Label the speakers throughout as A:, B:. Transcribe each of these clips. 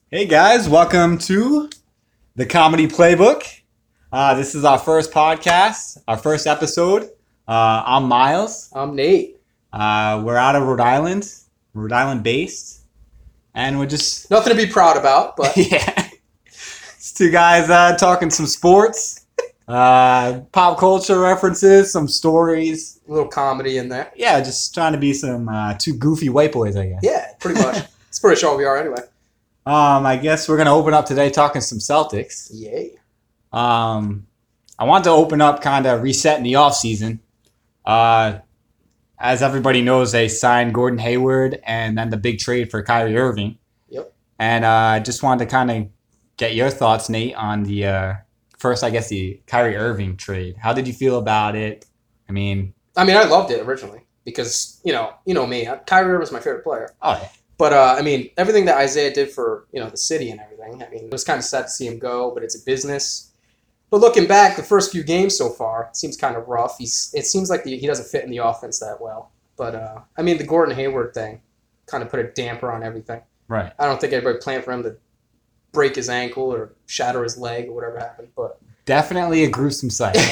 A: Hey guys, welcome to the Comedy Playbook. This is our first podcast, our first episode. I'm Miles.
B: I'm Nate.
A: We're out of Rhode Island based, and we're just
B: Nothing to be proud about, but
A: yeah, it's two guys talking some sports, pop culture references, some stories.
B: a little comedy in there.
A: Yeah, just trying to be some two goofy white boys, I guess.
B: Yeah, pretty much. It's pretty sure we are anyway.
A: I guess we're gonna open up today talking some Celtics.
B: Yay.
A: I want to open up kind of resetting the offseason. As everybody knows, they signed Gordon Hayward and then the big trade for Kyrie Irving.
B: Yep.
A: And I just wanted to kind of get your thoughts, Nate, on the first, I guess, the Kyrie Irving trade. How did you feel about it? I mean,
B: I loved it originally because, you know me. Kyrie Irving was my favorite player.
A: oh, yeah.
B: But, everything that Isaiah did for, the city and everything, it was kind of sad to see him go, but it's a business. But looking back, the first few games so far, it seems kind of rough. It seems like he doesn't fit in the offense that well. But, the Gordon Hayward thing kind of put a damper on everything.
A: Right.
B: I don't think anybody planned for him to break his ankle or shatter his leg or whatever happened. But
A: Definitely a gruesome sight.
B: no,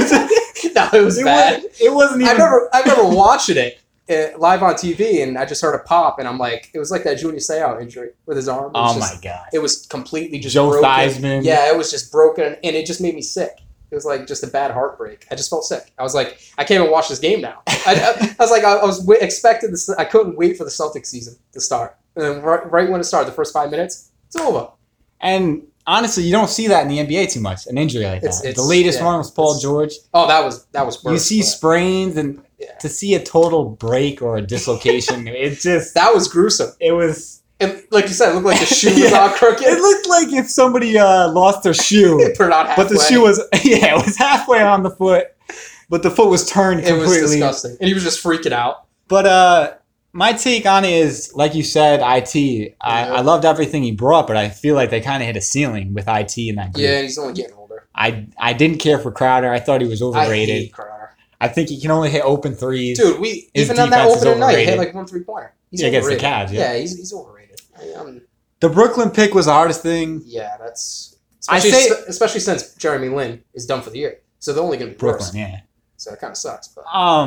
B: it was bad.
A: It wasn't even...
B: I remember watching it live on TV, and I just heard a pop, and I'm like, it was like that Junior Seau injury with his arm.
A: my God.
B: It was completely just
A: Joe
B: broken.
A: Theismann.
B: Yeah, it was just broken, and it just made me sick. It was like just a bad heartbreak. I just felt sick. I was like, I can't even watch this game now. I was like, I was expecting this. I couldn't wait for the Celtics season to start. And then right when it started, the first 5 minutes, it's over.
A: And honestly, you don't see that in the NBA too much, an injury like that. The latest one was Paul George.
B: Oh, that was worse.
A: You see sprains, and to see a total break or a dislocation,
B: that was gruesome.
A: It was,
B: and like you said, it looked like the shoe was all crooked.
A: It looked like if somebody lost their shoe, but the shoe was it was halfway on the foot, but the foot was turned completely.
B: It was disgusting, and he was just freaking out.
A: But my take on it is, like you said, IT. I loved everything he brought, but I feel like they kind of hit a ceiling with IT in that group.
B: Yeah, and he's only getting older.
A: I didn't care for Crowder. I thought he was overrated.
B: I hate Crowder.
A: I think he can only hit open threes.
B: Dude, even on that opening night, he hit like 1 3-pointer. He's
A: against the Cavs.
B: Yeah, he's overrated.
A: The Brooklyn pick was the hardest thing.
B: Yeah, that's especially since Jeremy Lin is done for the year, so they're only going to be
A: Brooklyn.
B: worse.
A: Yeah,
B: so it kind of sucks. But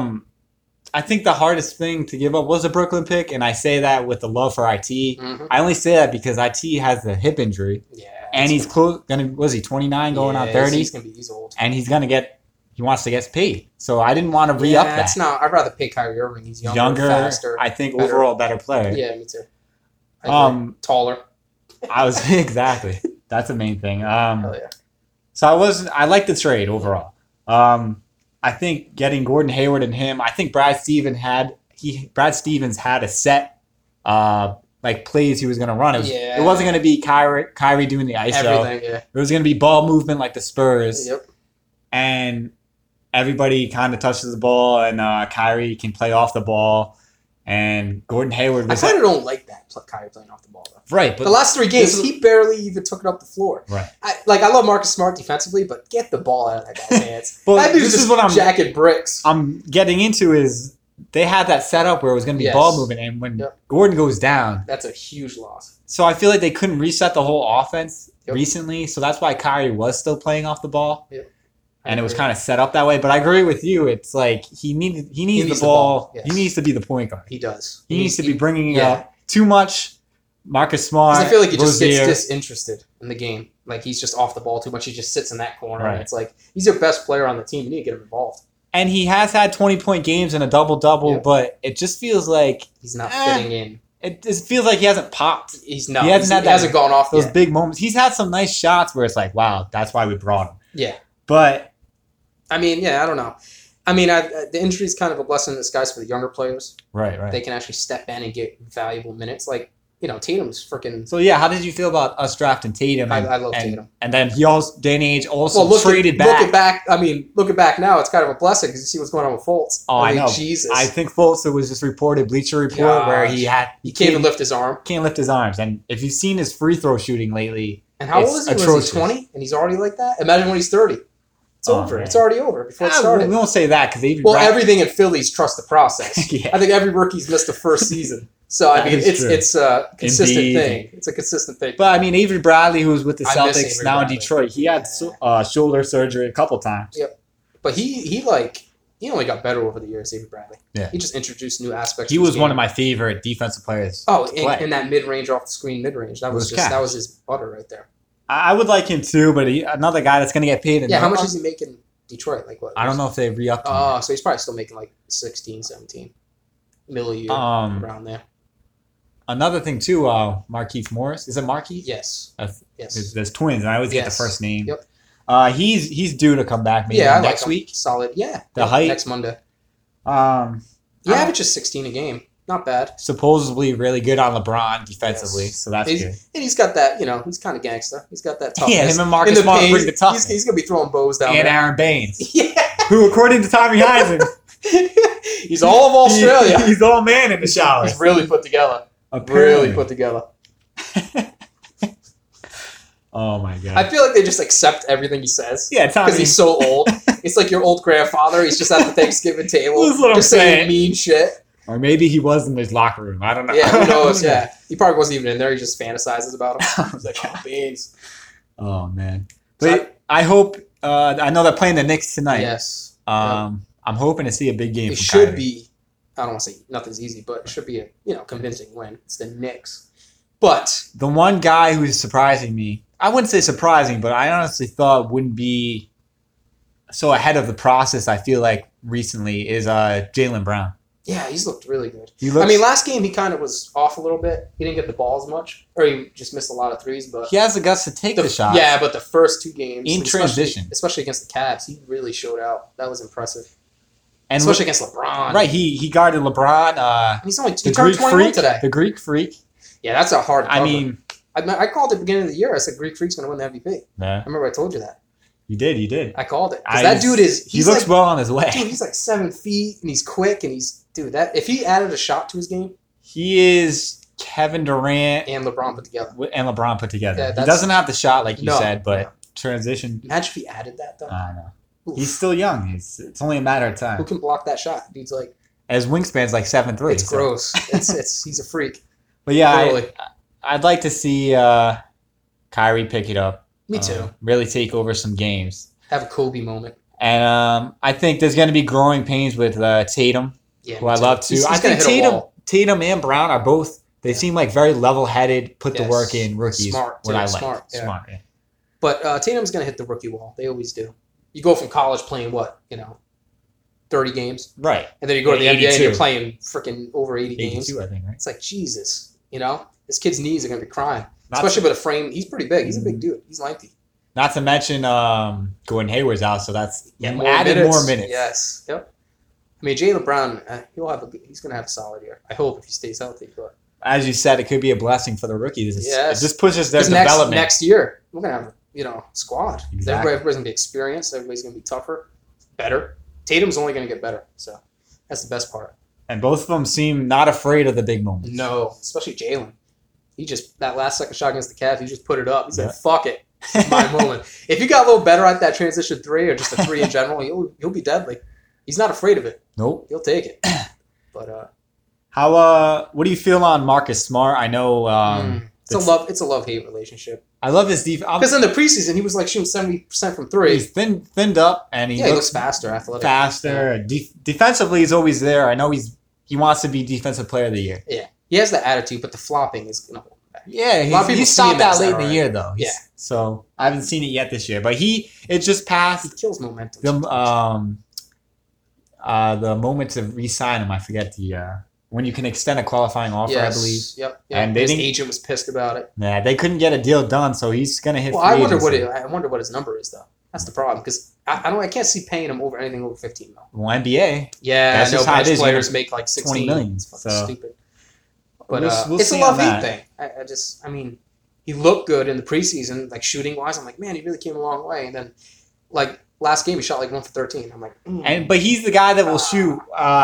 A: I think the hardest thing to give up was the Brooklyn pick, and I say that with the love for IT.
B: Mm-hmm.
A: I only say that because IT has the hip injury.
B: Yeah,
A: and he's was he 29 going on 30?
B: He's old,
A: and he wants to get paid. So I didn't want to re-up that.
B: It's not. I'd rather pay Kyrie Irving. He's younger, faster.
A: I think
B: better.
A: Overall better player.
B: Yeah, me too. Taller.
A: I was exactly. That's the main thing.
B: Hell yeah.
A: So I liked the trade overall. I think getting Gordon Hayward and him. I think Brad Stevens had a set plays he was going to run. It wasn't going to be Kyrie doing the ISO.
B: Everything, yeah.
A: It was going to be ball movement like the Spurs.
B: Yep.
A: And everybody kind of touches the ball, and Kyrie can play off the ball. And Gordon Hayward
B: I kind of don't like that, Kyrie playing off the ball, though.
A: Right. But
B: the last 3 games, he barely even took it up the floor.
A: Right.
B: I love Marcus Smart defensively, but get the ball out of that guy's hands.
A: But this is what I'm
B: jacking bricks.
A: I'm getting into is they had that setup where it was going to be ball movement, and when Gordon goes down,
B: that's a huge loss.
A: So I feel like they couldn't reset the whole offense recently, so that's why Kyrie was still playing off the ball.
B: Yep.
A: And it was kind of set up that way. But I agree with you. It's like he needs the ball.
B: Yes.
A: He needs to be the point guard.
B: He does.
A: He needs to be bringing up too much. Marcus Smart.
B: I feel like he just gets disinterested in the game. Like he's just off the ball too much. He just sits in that corner.
A: Right.
B: And it's like he's your best player on the team. You need to get him involved.
A: And he has had 20-point games and a double-double, but it just feels like
B: he's not fitting in.
A: It just feels like he hasn't popped.
B: He hasn't gone off
A: those big moments. He's had some nice shots where it's like, wow, that's why we brought him.
B: Yeah.
A: But
B: I don't know. The injury is kind of a blessing in disguise for the younger players.
A: Right.
B: They can actually step in and get valuable minutes. Like, Tatum's freaking...
A: So, yeah, how did you feel about us drafting Tatum?
B: I love Tatum.
A: And then he also, Danny Ainge also traded back.
B: Looking back now, it's kind of a blessing because you see what's going on with Fultz.
A: Oh, I know.
B: Jesus.
A: I think Fultz, it was just reported, Bleacher Report, where he can't
B: even lift his arm.
A: Can't lift his arms. And if you've seen his free throw shooting lately,
B: and how old is he? Was he 20? And he's already like that? Imagine when he's 30. It's over. Man. It's already over before it started.
A: We won't say that because
B: everything in Philly's trust the process.
A: Yeah.
B: I think every rookie's missed the first season. So I
A: That
B: mean,
A: is true.
B: it's a consistent
A: Indeed.
B: thing. It's a consistent thing.
A: But I mean, Avery Bradley, who's with the
B: I miss
A: Celtics
B: Avery
A: now in
B: Bradley.
A: Detroit, he had shoulder surgery a couple times.
B: Yep. But he only got better over the years, Avery Bradley.
A: Yeah.
B: He just introduced new aspects.
A: He
B: to his
A: was one
B: game.
A: of my favorite defensive players.
B: Oh,
A: to play.
B: in that mid range, off the screen mid range. That was
A: was cash.
B: that was his butter right there.
A: I would like him too, but another guy that's going to get paid.
B: Yeah, how much is he making Detroit? Like what?
A: I don't know if they re-upped him.
B: Oh, so he's probably still making like 16, 17 mil a year around there.
A: Another thing too, Marquise Morris. Is it Marquise?
B: Yes. Yes.
A: There's twins, and I always get the
B: Yes.
A: first name.
B: Yep.
A: He's due to come back maybe
B: Yeah, I
A: next
B: like him.
A: week.
B: Solid. Yeah.
A: The height.
B: Next Monday.
A: I-
B: He averages 16 a game. Not bad.
A: Supposedly really good on LeBron defensively,
B: Yes.
A: so that's
B: He's-
A: good.
B: And he's got that, he's kind of gangster. He's got that toughness.
A: Yeah, him and
B: In
A: Marcus
B: the
A: Smart
B: paint,
A: bring the toughness.
B: He's going to be throwing bows down
A: And
B: there.
A: Aaron Baines,
B: Yeah.
A: who according to Tommy Heisen,
B: He's all of Australia.
A: he's all man in the shower.
B: He's really put together.
A: Apparently.
B: Really put together.
A: Oh my god.
B: I feel like they just accept everything he says.
A: Yeah, Tommy.
B: Because he's so old. It's like your old grandfather. He's just at the Thanksgiving table.
A: That's what I'm
B: just saying
A: saying.
B: mean shit.
A: Or maybe he was in his locker room. I don't know.
B: Yeah, who knows? Yeah. He probably wasn't even in there. He just fantasizes about him. He's like, oh, beans.
A: Oh man.
B: So
A: But I hope. I know they're playing the Knicks tonight.
B: Yes.
A: I'm hoping to see a big game.
B: It
A: from
B: should
A: Kyrie.
B: be, I don't want to say nothing's easy, but it should be a convincing win. It's the Knicks. But
A: The one guy who's surprising me. I wouldn't say surprising, but I honestly thought wouldn't be so ahead of the process. I feel like recently is Jaylen Brown.
B: yeah, he's looked really good.
A: He looks.
B: I mean, last game he kind of was off a little bit. He didn't get the ball as much, or he just missed a lot of threes. But
A: he has the guts to take the shot.
B: yeah, but the first two games
A: In
B: especially-
A: transition.
B: especially against the Cavs, he really showed out. That was impressive,
A: and
B: especially against LeBron.
A: right, he guarded LeBron.
B: And he's only
A: The
B: he turned
A: Greek
B: 21
A: freak
B: today.
A: The Greek freak.
B: Yeah, that's a hard.
A: I
B: cover.
A: mean,
B: I called it at the beginning of the year. I said Greek Freak's going to win the MVP.
A: yeah,
B: I remember I told you that.
A: you did.
B: I called it. 'Cause that dude is.
A: He looks
B: like,
A: well on his way.
B: Dude, he's like 7 feet and he's quick and that. If he added a shot to his game
A: He is Kevin Durant
B: and LeBron put together,
A: and LeBron put together.
B: Yeah,
A: He
B: that's-
A: doesn't have the shot like you
B: No.
A: said, but transition.
B: imagine if he added that though.
A: I don't know.
B: Oof.
A: He's still young. It's only a matter of
B: Who
A: time.
B: can block that shot? Dude's like,
A: As wingspan's like 7'3".
B: it's gross. It's he's a freak.
A: But yeah,
B: Literally.
A: I'd like to see Kyrie pick it up.
B: Me too.
A: Really take over some games.
B: Have a Kobe moment.
A: And I think there's going to be growing pains with Tatum,
B: Yeah,
A: who
B: me
A: I
B: too.
A: love too.
B: He's
A: I
B: gonna
A: think
B: hit a wall.
A: Tatum and Brown are both. They seem like very level-headed, put the
B: Yes.
A: work in rookies.
B: Smart,
A: What
B: too.
A: I like.
B: Smart, yeah.
A: Smart. Yeah.
B: But Tatum's going to hit the rookie wall. They always do. You go from college playing 30 games,
A: Right.
B: and then you go to the
A: 82.
B: NBA and you're playing freaking over 80 games.
A: 82, I think. Right.
B: It's like Jesus, this kid's knees are going to be crying,
A: Not
B: especially
A: to,
B: with a frame. He's pretty big. He's a big dude. He's lengthy.
A: not to mention Gordon Hayward's out, so that's
B: More
A: added more minutes.
B: Yes. Yep. I mean, Jaylen Brown, he's going to have a solid year. I hope if he stays healthy. But
A: As you said, it could be a blessing for the rookies.
B: Yes.
A: It just pushes their
B: 'cause
A: development.
B: next year we're going to have squad.
A: Exactly.
B: Everybody's going to be experienced. Everybody's going to be tougher, better. Tatum's only going to get better. So that's the best part.
A: And both of them seem not afraid of the big moments.
B: No, especially Jalen. He just that last second shot against the Cavs, he just put it up. He said,
A: Yeah.
B: "Fuck it, it's my moment." If you got a little better at that transition three or just a three in general, he'll be deadly. He's not afraid of it.
A: Nope.
B: He'll take it. But
A: What do you feel on Marcus Smart? I know
B: it's a love hate relationship.
A: I love his defense.
B: Because in the preseason, he was like shooting 70% from three.
A: He's thinned up and he
B: He
A: looks
B: looks faster, athletic.
A: faster. Defensively, he's always there. I know he wants to be defensive player of the year.
B: Yeah, he has the attitude, but the flopping is gonna hold him back.
A: Yeah,
B: lot of people
A: he
B: see
A: stopped
B: him
A: that
B: as
A: late
B: that
A: in the
B: already.
A: year though.
B: Yeah.
A: So I haven't seen it yet this year, but it just
B: He
A: passed
B: kills momentum.
A: the
B: sometimes.
A: the moment to re-sign him. I forget when you can extend a qualifying offer,
B: Yes.
A: I believe.
B: Yep.
A: And they
B: his
A: didn't-
B: agent was pissed about it.
A: Yeah, they couldn't get a deal done, so he's gonna hit.
B: Well,
A: free
B: I wonder
A: agency.
B: what his number is though. That's the problem because I can't see paying him over anything over 15 mil.
A: Well, NBA.
B: Yeah,
A: That's
B: I know
A: just how it
B: bench
A: is.
B: players make like 16
A: 20 million,
B: It's fucking
A: so-
B: stupid. But
A: We'll
B: it's a
A: see
B: love
A: on
B: hate
A: that.
B: thing. I mean, he looked good in the preseason, like shooting wise. I'm like, man, he really came a long way. And then, like last game, he shot like 1 for 13. I'm like,
A: But he's the guy that will shoot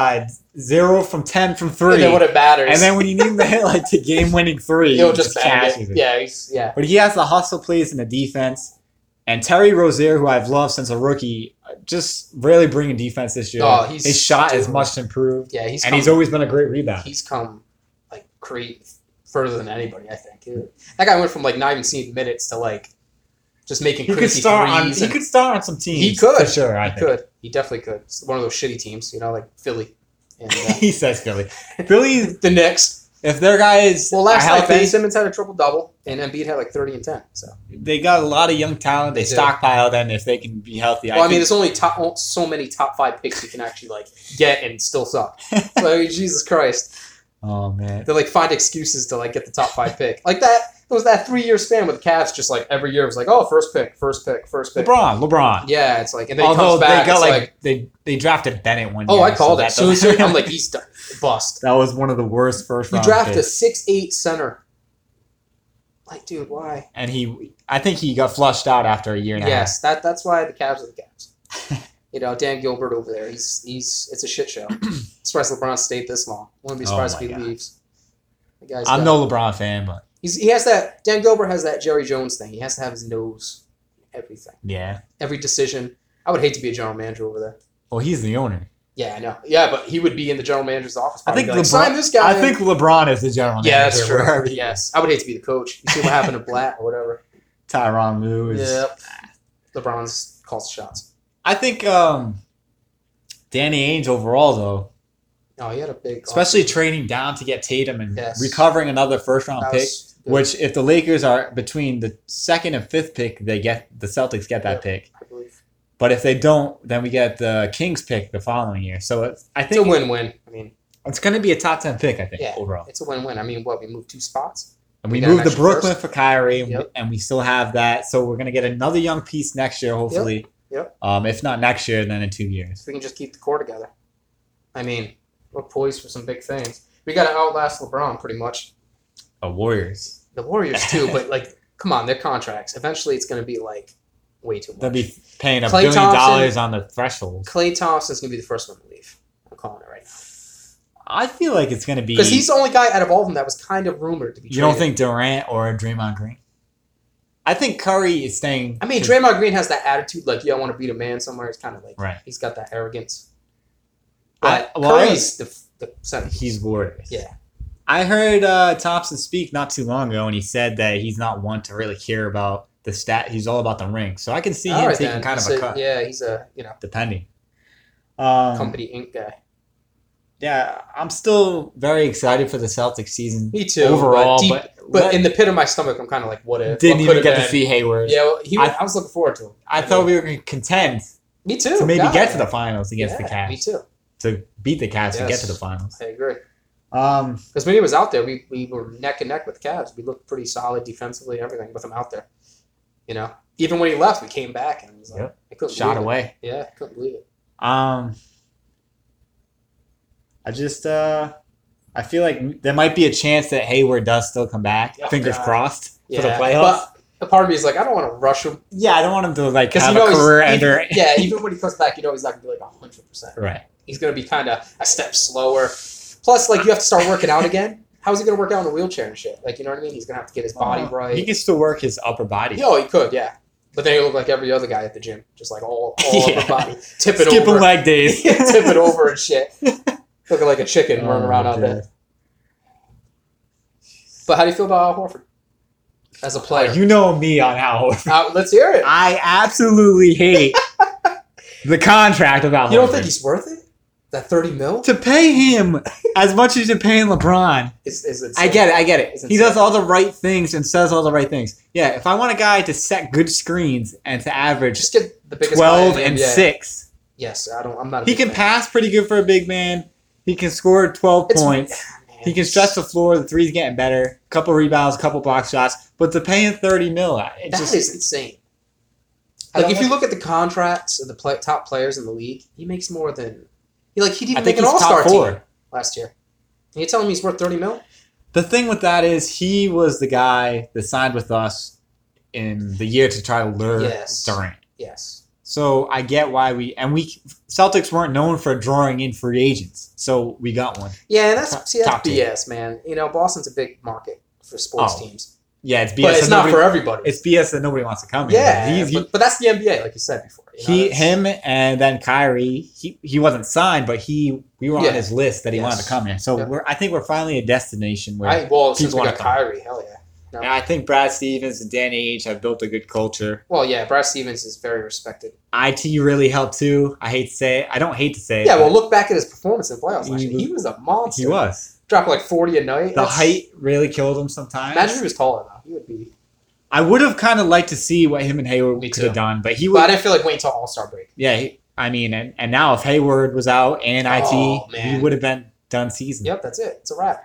A: 0 from 10 from 3.
B: And then when it matters,
A: And then when you need him to hit like the game-winning 3,
B: he'll
A: he
B: just bang
A: cashes
B: it. Yeah.
A: But he has the hustle plays in the defense. And Terry Rozier, who I've loved since a rookie, just really bringing defense this year.
B: Oh, he's
A: His shot is
B: doing-
A: much improved.
B: Yeah,
A: He's always been a great rebounder.
B: he's come like create further than anybody. I think that guy went from like not even seeing minutes to like just making
A: He could
B: crazy
A: start on.
B: threes.
A: He could start on some teams.
B: He could.
A: for sure. I
B: He
A: think.
B: could. He definitely could. It's one of those shitty teams, like Philly and
A: He says Philly. Philly,
B: the Knicks.
A: if their guys
B: Well,
A: are
B: last night Ben
A: healthy,
B: Simmons had a triple double, and Embiid had like 30 and 10. So
A: they got a lot of young talent. They
B: They do.
A: stockpiled, and if they can be healthy,
B: well, I mean,
A: think-
B: there's only so many top 5 picks you can actually like get and still suck. So I mean, Jesus Christ,
A: oh man,
B: they like find excuses to like get the top 5 pick like that. It was that 3-year span with the Cavs, just like every year it was like, oh, first pick.
A: LeBron.
B: Yeah, it's like, and then he
A: Although
B: comes back.
A: they got
B: it's
A: like they drafted Bennett one
B: oh,
A: year.
B: I called
A: so
B: it. So
A: that
B: I'm like, he's done. Bust.
A: that was one of the worst first
B: You
A: round
B: draft a
A: picks.
B: 6'8" center. Like, dude, why?
A: And I think he got flushed out after a year and a half.
B: Yes, that's why the Cavs are the Cavs. Dan Gilbert over there, it's a shit show. Surprised LeBron stayed this long. Wouldn't be surprised
A: Oh
B: if he
A: my God.
B: leaves. The guy's
A: I'm
B: got-
A: no LeBron fan, but
B: he has that. Dan Gilbert has that Jerry Jones thing. He has to have his nose in everything,
A: yeah.
B: every decision. I would hate to be a general manager over there.
A: Well, he's the owner.
B: Yeah, I know. Yeah, but he would be in the general manager's office.
A: I
B: probably
A: think
B: be like,
A: LeBron.
B: sign this guy.
A: I think LeBron is the general manager.
B: Yeah, that's true.
A: wherever he
B: Yes, I would hate to be the coach. You see what happened to Blatt or whatever.
A: is. Tyronn Lue is.
B: Yep. LeBron's calls the shots.
A: I think Danny Ainge overall though,
B: Oh, he had a big,
A: especially trading down to get Tatum and
B: Yes.
A: recovering another first round
B: That
A: pick.
B: was good,
A: Which, if the Lakers are between the 2nd and 5th pick, the Celtics get that
B: Yep.
A: pick.
B: I believe.
A: But if they don't, then we get the Kings pick the following year. So I
B: It's a
A: think
B: win-win. I mean,
A: it's going to be a top 10 pick. I think
B: Yeah.
A: overall.
B: it's a win-win. I mean, we moved 2 spots.
A: And we
B: We got an
A: moved to
B: extra
A: Brooklyn
B: first.
A: for Kyrie,
B: Yep.
A: and we still have that. So we're going to get another young piece next year, hopefully.
B: Yep.
A: If not next year, then in 2 years.
B: If we can just keep the core together. I mean, we're poised for some big things. We got to outlast LeBron pretty much.
A: Warriors.
B: The Warriors too, but like, come on, their contracts. Eventually, it's going to be like way too much.
A: They'll be paying $1
B: Klay
A: billion
B: Thompson-
A: on the threshold.
B: Klay Thompson's going to be the first one to leave. I'm calling it right now.
A: I feel like it's going to be.
B: Because he's the only guy out of all of them that was kind of rumored to be
A: You don't
B: traded.
A: think Durant or Draymond Green? I think Curry is staying.
B: I mean, Draymond Green has that attitude, like, yeah, I want to beat a man somewhere. It's kind of like,
A: Right.
B: he's got that arrogance.
A: I-
B: But
A: well, I
B: Curry's the center.
A: He's Warriors.
B: Yeah.
A: I heard Thompson speak not too long ago, and he said that he's not one to really care about the stat. He's all about the ring. So I can see
B: All
A: him
B: right,
A: taking
B: then.
A: kind of
B: So,
A: a cut,
B: Yeah, he's a,
A: depending.
B: Company Inc. guy.
A: Yeah, I'm still very excited for the Celtics season.
B: Me too.
A: overall,
B: but in the pit of my stomach, I'm kind of like, what if?
A: didn't
B: what
A: even
B: could've
A: get to
B: been?
A: see Hayward.
B: Yeah, well, I
A: I-
B: was looking forward to him.
A: I thought we were going to contend
B: Me too.
A: to maybe
B: God.
A: get to the finals against the
B: Yeah,
A: Cavs.
B: Me too.
A: To beat the Cavs to get
B: Yes.
A: to the finals.
B: I agree.
A: Um,
B: Because when he was out there, we were neck and neck with the Cavs. We looked pretty solid defensively, everything with him out there. Even when he left, we came back and it was like,
A: Yep.
B: I couldn't
A: shot
B: believe
A: away.
B: It. Yeah, I couldn't believe it.
A: I just I feel like there might be a chance that Hayward does still come back.
B: Oh,
A: Fingers
B: God.
A: crossed
B: Yeah,
A: for the playoffs.
B: but a part of me is like, I don't want to rush him
A: Yeah, I don't want him to like
B: because
A: have a career ender.
B: Even when he comes back, he's not gonna be like 100%.
A: Right.
B: He's gonna be kind of a step slower. Plus, like you have to start working out again. How's he gonna work out in a wheelchair and shit? Like, you know what I mean? He's gonna have to get his body right.
A: He can still work his upper body.
B: Oh, he could, yeah. But then he look like every other guy at the gym, just like all
A: Yeah.
B: upper body, tip it
A: Skipping
B: over,
A: leg days.
B: tip it over and shit, looking like a chicken running around out
A: God.
B: there. But how do you feel about Al Horford as a player?
A: You know me on Al Horford.
B: Let's hear it.
A: I absolutely hate the contract of Al Horford.
B: You don't think he's worth it? That 30 mil
A: to pay him as much as you're paying LeBron?
B: is insane.
A: I get it.
B: It's
A: He does
B: insane.
A: all the right things and says all the right things. Yeah, if I want a guy to set good screens and to average
B: Just get the biggest guy in
A: 12
B: the
A: and
B: NBA.
A: 6,
B: Yes, I'm not. A
A: he
B: big
A: can
B: fan.
A: pass pretty good for a big man. He can score 12
B: It's-
A: points.
B: Man,
A: He can stretch the floor. The three's getting better. Couple rebounds, couple block shots. But to pay him $30 million, it
B: That
A: just
B: is insane.
A: I
B: Like
A: don't
B: if you
A: like-
B: look at the contracts of the top players in the league, he makes more than he
A: I
B: didn't
A: think
B: make an
A: he's
B: All-Star
A: top 4.
B: team last year. And you're telling me he's worth 30 mil?
A: The thing with that is he was the guy that signed with us in the year to try to lure
B: Yes.
A: Durant.
B: Yes.
A: So I get why Celtics weren't known for drawing in free agents, so we got one.
B: Yeah, and that's
A: Top
B: BS, man. Boston's a big market for sports
A: Oh.
B: teams.
A: Yeah, it's BS.
B: but it's
A: that
B: not
A: nobody-
B: for everybody.
A: It's BS that nobody wants to come here.
B: yeah,
A: He-
B: but that's the NBA, like you said before. You know, that's-
A: him, and then Kyrie. He wasn't signed, but we were
B: Yeah.
A: on his list that he
B: Yes.
A: wanted to come here. So
B: Yeah.
A: I think we're finally a destination where.
B: since we
A: wanna
B: got
A: come.
B: Kyrie, hell yeah.
A: And I think Brad Stevens and Danny Ainge have built a good culture.
B: Well, yeah, Brad Stevens is very respected.
A: IT really helped too. I don't hate to say it.
B: Yeah, well,
A: but
B: look back at his performance in the playoffs last year. He was a monster.
A: he was.
B: Dropped like 40 a night.
A: The height really killed him sometimes.
B: Imagine if he was taller though. He would be.
A: I would have kind of liked to see what him and Hayward
B: Me
A: could have
B: too.
A: done, but he
B: But I
A: would.
B: didn't feel like waiting until All Star break.
A: Yeah, and now if Hayward was out and IT,
B: Oh,
A: he
B: man.
A: would have been done season.
B: Yep, that's it. It's a wrap.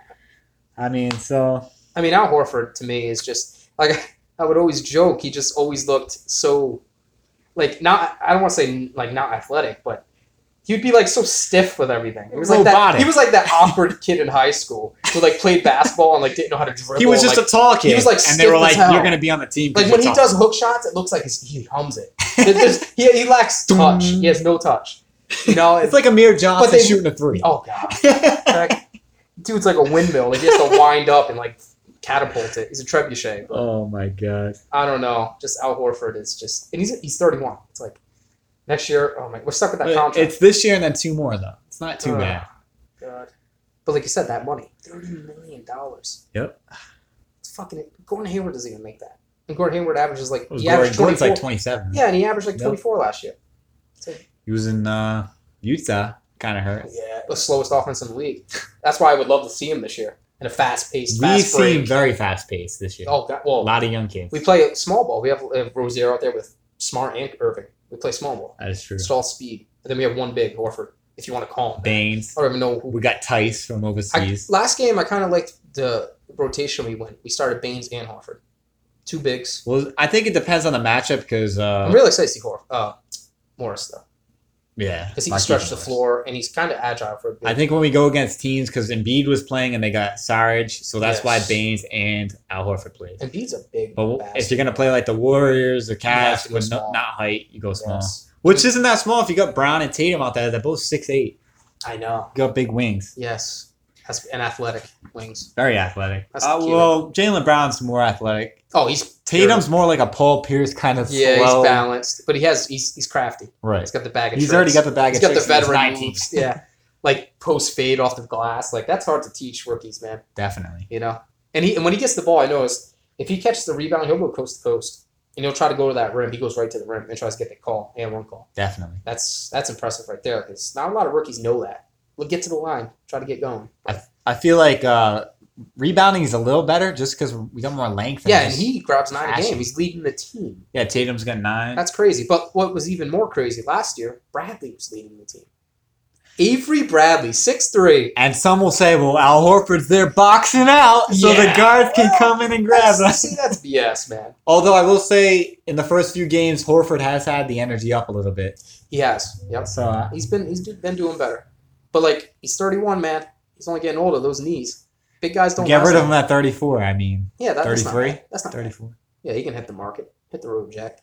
A: I mean, so
B: I mean, Al Horford to me is just like I would always joke. He just always looked so like not. I don't want to say like not athletic, but he'd be like so stiff with everything. He was like that.
A: Robotic.
B: He was like that awkward kid in high school who like played basketball and like didn't know how to dribble.
A: he was just
B: like,
A: a tall kid.
B: he was, like,
A: and they were
B: stiff
A: like,
B: as hell.
A: "You're going to be on the team." 'cause
B: like when he
A: you're tall."
B: does hook shots, it looks like he hums it. He lacks touch. He has no touch. You know,
A: It's like Amir Johnson
B: But they-
A: shooting a three.
B: oh god. Like, dude's like a windmill. Like, he has to wind up and like catapult it. He's a trebuchet. But
A: Oh my god!
B: I don't know. Just Al Horford is just, and he's 31. It's like next year. Oh my, we're stuck with that contract.
A: It's this year and then 2 more though. It's not too
B: Ugh.
A: bad.
B: God. But like you said, that money, $30 million.
A: Yep.
B: It's fucking. Gordon Hayward doesn't even make that. And Gordon Hayward averages like
A: It was
B: he averaged
A: Gordon's
B: 24.
A: like 27.
B: Yeah, and he averaged like
A: Yep.
B: 24 last year. It's like,
A: He was in Utah. Kind of hurt.
B: yeah, the slowest offense in the league. That's why I would love to see him this year in a fast-paced,
A: We
B: fast
A: seem
B: break.
A: very fast paced this year.
B: Oh god,
A: A
B: well,
A: lot of young kids.
B: we play small ball. We have Rozier out there with Smart and Irving. We play small ball.
A: That is true.
B: It's all speed. And then we have one big Horford, if you want to call him. that.
A: Baines.
B: I don't even know who.
A: We got Tice from overseas.
B: Last game, I kind of liked the rotation we went. We started Baines and Horford. Two bigs.
A: Well, I think it depends on the matchup because
B: I'm really excited to see Morris, though.
A: yeah,
B: Because he can
A: Marquise
B: stretch the
A: Morris.
B: floor, and he's kind of agile for a big.
A: I think when we go against teams, because Embiid was playing and they got Sarge, so that's
B: Yes.
A: why Baines and Al Horford played.
B: Embiid's a big
A: But
B: bastard.
A: if you're gonna play like the Warriors or
B: have
A: Cavs
B: to go
A: with
B: small.
A: not height, you go small.
B: Yes.
A: Which isn't that small if you got Brown and Tatum out there. They're both 6'8".
B: I know.
A: You got big wings.
B: Yes. And athletic wings.
A: Very athletic.
B: That's the key,
A: Well, Jalen Brown's more athletic.
B: Oh, he's
A: Tatum's more like a Paul Pierce kind of
B: yeah,
A: slow.
B: he's balanced, but he's crafty.
A: Right.
B: He's got the bag of
A: He's
B: tricks.
A: already got the bag
B: He's
A: of
B: got the
A: tricks. He's
B: veteran
A: 19.
B: moves. Yeah, like post fade off the glass. Like that's hard to teach rookies, man.
A: Definitely.
B: You know, and when he gets the ball, I noticed if he catches the rebound, he'll go coast to coast, and he'll try to go to that rim. He goes right to the rim and tries to get the call and one call.
A: Definitely.
B: That's impressive right there because not a lot of rookies know that. We'll get to the line, try to get going.
A: I feel like rebounding is a little better just because we got more length.
B: Yeah, and he grabs 9 a
A: Crashing.
B: game. He's leading the team.
A: Yeah, Tatum's got 9.
B: That's crazy. But what was even more crazy last year, Bradley was leading the team. Avery Bradley, 6'3".
A: And some will say, well, Al Horford's there boxing out so the
B: Yeah.
A: guards can come in and grab us.
B: See, that's BS, man.
A: Although I will say, in the first few games, Horford has had the energy up a little bit.
B: He has. Yep.
A: So
B: He's been doing better. But like he's 31, man. He's only getting older. Those knees, big guys don't.
A: get
B: last
A: rid of
B: long.
A: him at 34. I mean,
B: Yeah, that's not
A: 33?
B: bad. That's not bad.
A: 34.
B: Yeah, he can hit the market, hit the road, Jack.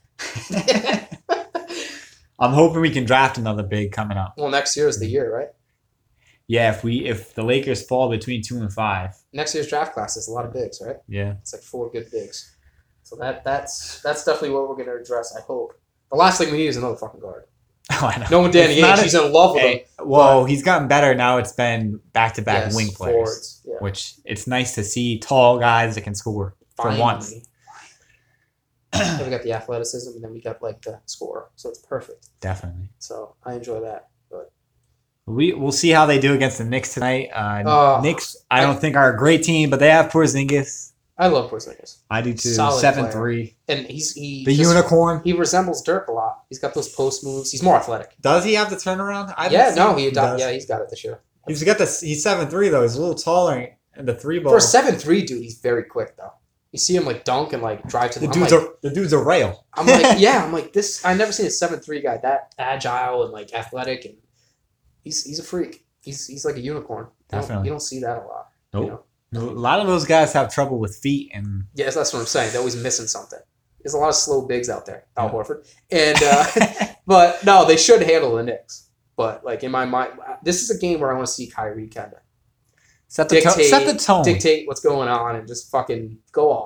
A: I'm hoping we can draft another big coming up.
B: Well, next year is the year, right?
A: Yeah, if the Lakers fall between 2 and 5.
B: Next year's draft class is a lot of bigs, right?
A: Yeah.
B: It's like 4 good bigs. So that's definitely what we're gonna address. I hope. The last thing we need is another fucking guard.
A: Oh, I know.
B: No one Danny
A: It's not
B: Ainge. He's in love with him.
A: Hey, well, he's gotten better now. It's been back-to-back
B: Yes,
A: wing players,
B: forwards. Yeah.
A: which it's nice to see tall guys that can score for
B: Finally.
A: once.
B: Then we got the athleticism, and then we got like the score. So it's perfect.
A: Definitely.
B: So I enjoy that. But
A: We'll see how they do against the Knicks tonight. Knicks, I
B: I-
A: don't think are a great team, but they have Porzingis.
B: I love Porzingis,
A: I do too.
B: Solid
A: 7'3".
B: and he
A: The
B: just-
A: unicorn.
B: He resembles Dirk a lot. He's got those post moves. He's more athletic.
A: Does he have the turnaround? I haven't
B: Yeah,
A: seen
B: no,
A: if does.
B: yeah, he's got it this year.
A: He's got this. He's 7'3" though. He's a little taller, and the 3 ball.
B: For a 7'3" dude, he's very quick though. You see him like dunk and like drive to the.
A: the dude's a rail.
B: I'm like, yeah, I'm like this. I never seen a 7'3" guy that agile and like athletic, and he's a freak. He's like a unicorn.
A: Definitely.
B: You don't see that a lot.
A: Nope.
B: You know?
A: A lot of those guys have trouble with feet, and
B: Yes, that's what I'm saying. They're always missing something. There's a lot of slow bigs out there, Al
A: Yeah.
B: Horford, and but no, they should handle the Knicks. But like in my mind, this is a game where I want to see Kyrie kind of
A: set the tone.
B: dictate what's going on and just fucking go off.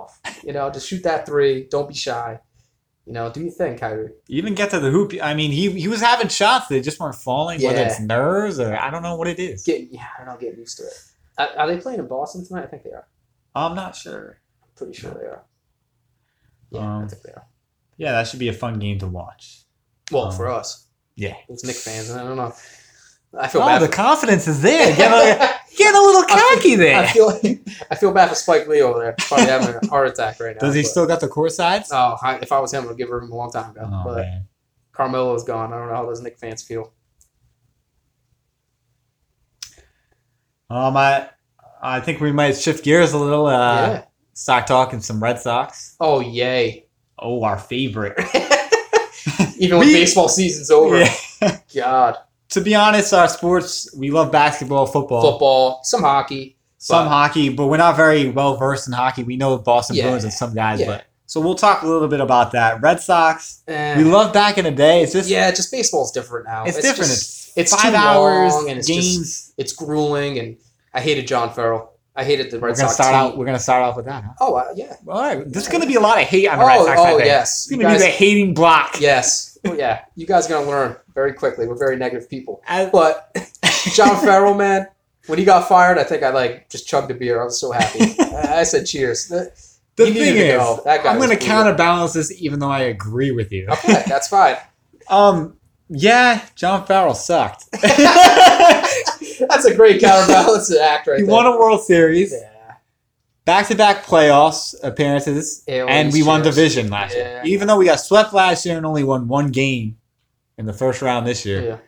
B: Just shoot that three. Don't be shy. Do your thing, Kyrie.
A: Even get to the hoop. I mean, he was having shots. They just weren't falling. Whether
B: Yeah.
A: it's nerves or I don't know what it is.
B: Getting used to it. Are they playing in Boston tonight? I think they are.
A: I'm not sure.
B: I'm pretty sure they are. Yeah, I think they are.
A: Yeah, that should be a fun game to watch.
B: Well, for us.
A: Yeah.
B: It's Knicks fans, and I don't know. I feel
A: Oh,
B: bad.
A: the confidence is there. Getting a little cocky there.
B: I feel bad for Spike Lee over there. Probably having a heart attack right now.
A: Does he
B: but-
A: still got the court sides?
B: Oh, if I was him, I would give him a long time ago.
A: Oh,
B: but
A: man.
B: Carmelo's gone. I don't know how those Knicks fans feel.
A: I think we might shift gears a little.
B: Yeah.
A: Start talking some Red Sox.
B: Oh, yay.
A: Oh, our favorite.
B: Even when baseball season's over.
A: Yeah.
B: God.
A: To be honest, our sports, we love basketball,
B: Football, some hockey.
A: some hockey, but we're not very well versed in hockey. We know Boston
B: Yeah.
A: Bruins and some guys,
B: Yeah.
A: but so we'll talk a little bit about that. Red Sox,
B: Eh.
A: we love back in the day. It's just
B: Just baseball's different now.
A: it's different.
B: it's
A: 5
B: too
A: hours
B: long, and it's
A: games.
B: it's grueling, and I hated John Farrell. I hated the Red
A: We're gonna
B: Sox
A: start
B: team.
A: out. We're gonna start off with that. Huh?
B: Oh, yeah.
A: All right, there's gonna be a lot of hate on the Red Sox. I think.
B: Yes.
A: It's gonna be the hating block.
B: Yes. Oh, yeah. You guys are going to learn very quickly. We're very negative people.
A: As-
B: But John Farrell, man, when he got fired, I think I just chugged a beer. I was so happy. I said cheers.
A: The
B: He needed
A: thing
B: to
A: is,
B: go. That guy
A: I'm
B: was
A: going to
B: brutal.
A: counterbalance this, even though I agree with you.
B: Okay, that's fine.
A: Yeah, John Farrell sucked.
B: That's a great counterbalance to act right
A: He
B: there.
A: won a World Series,
B: Yeah.
A: back-to-back playoffs appearances,
B: AL
A: and we
B: East
A: won
B: years.
A: division last year.
B: Yeah.
A: Even though we got swept last year and only won one game in the first round this year,
B: Yeah.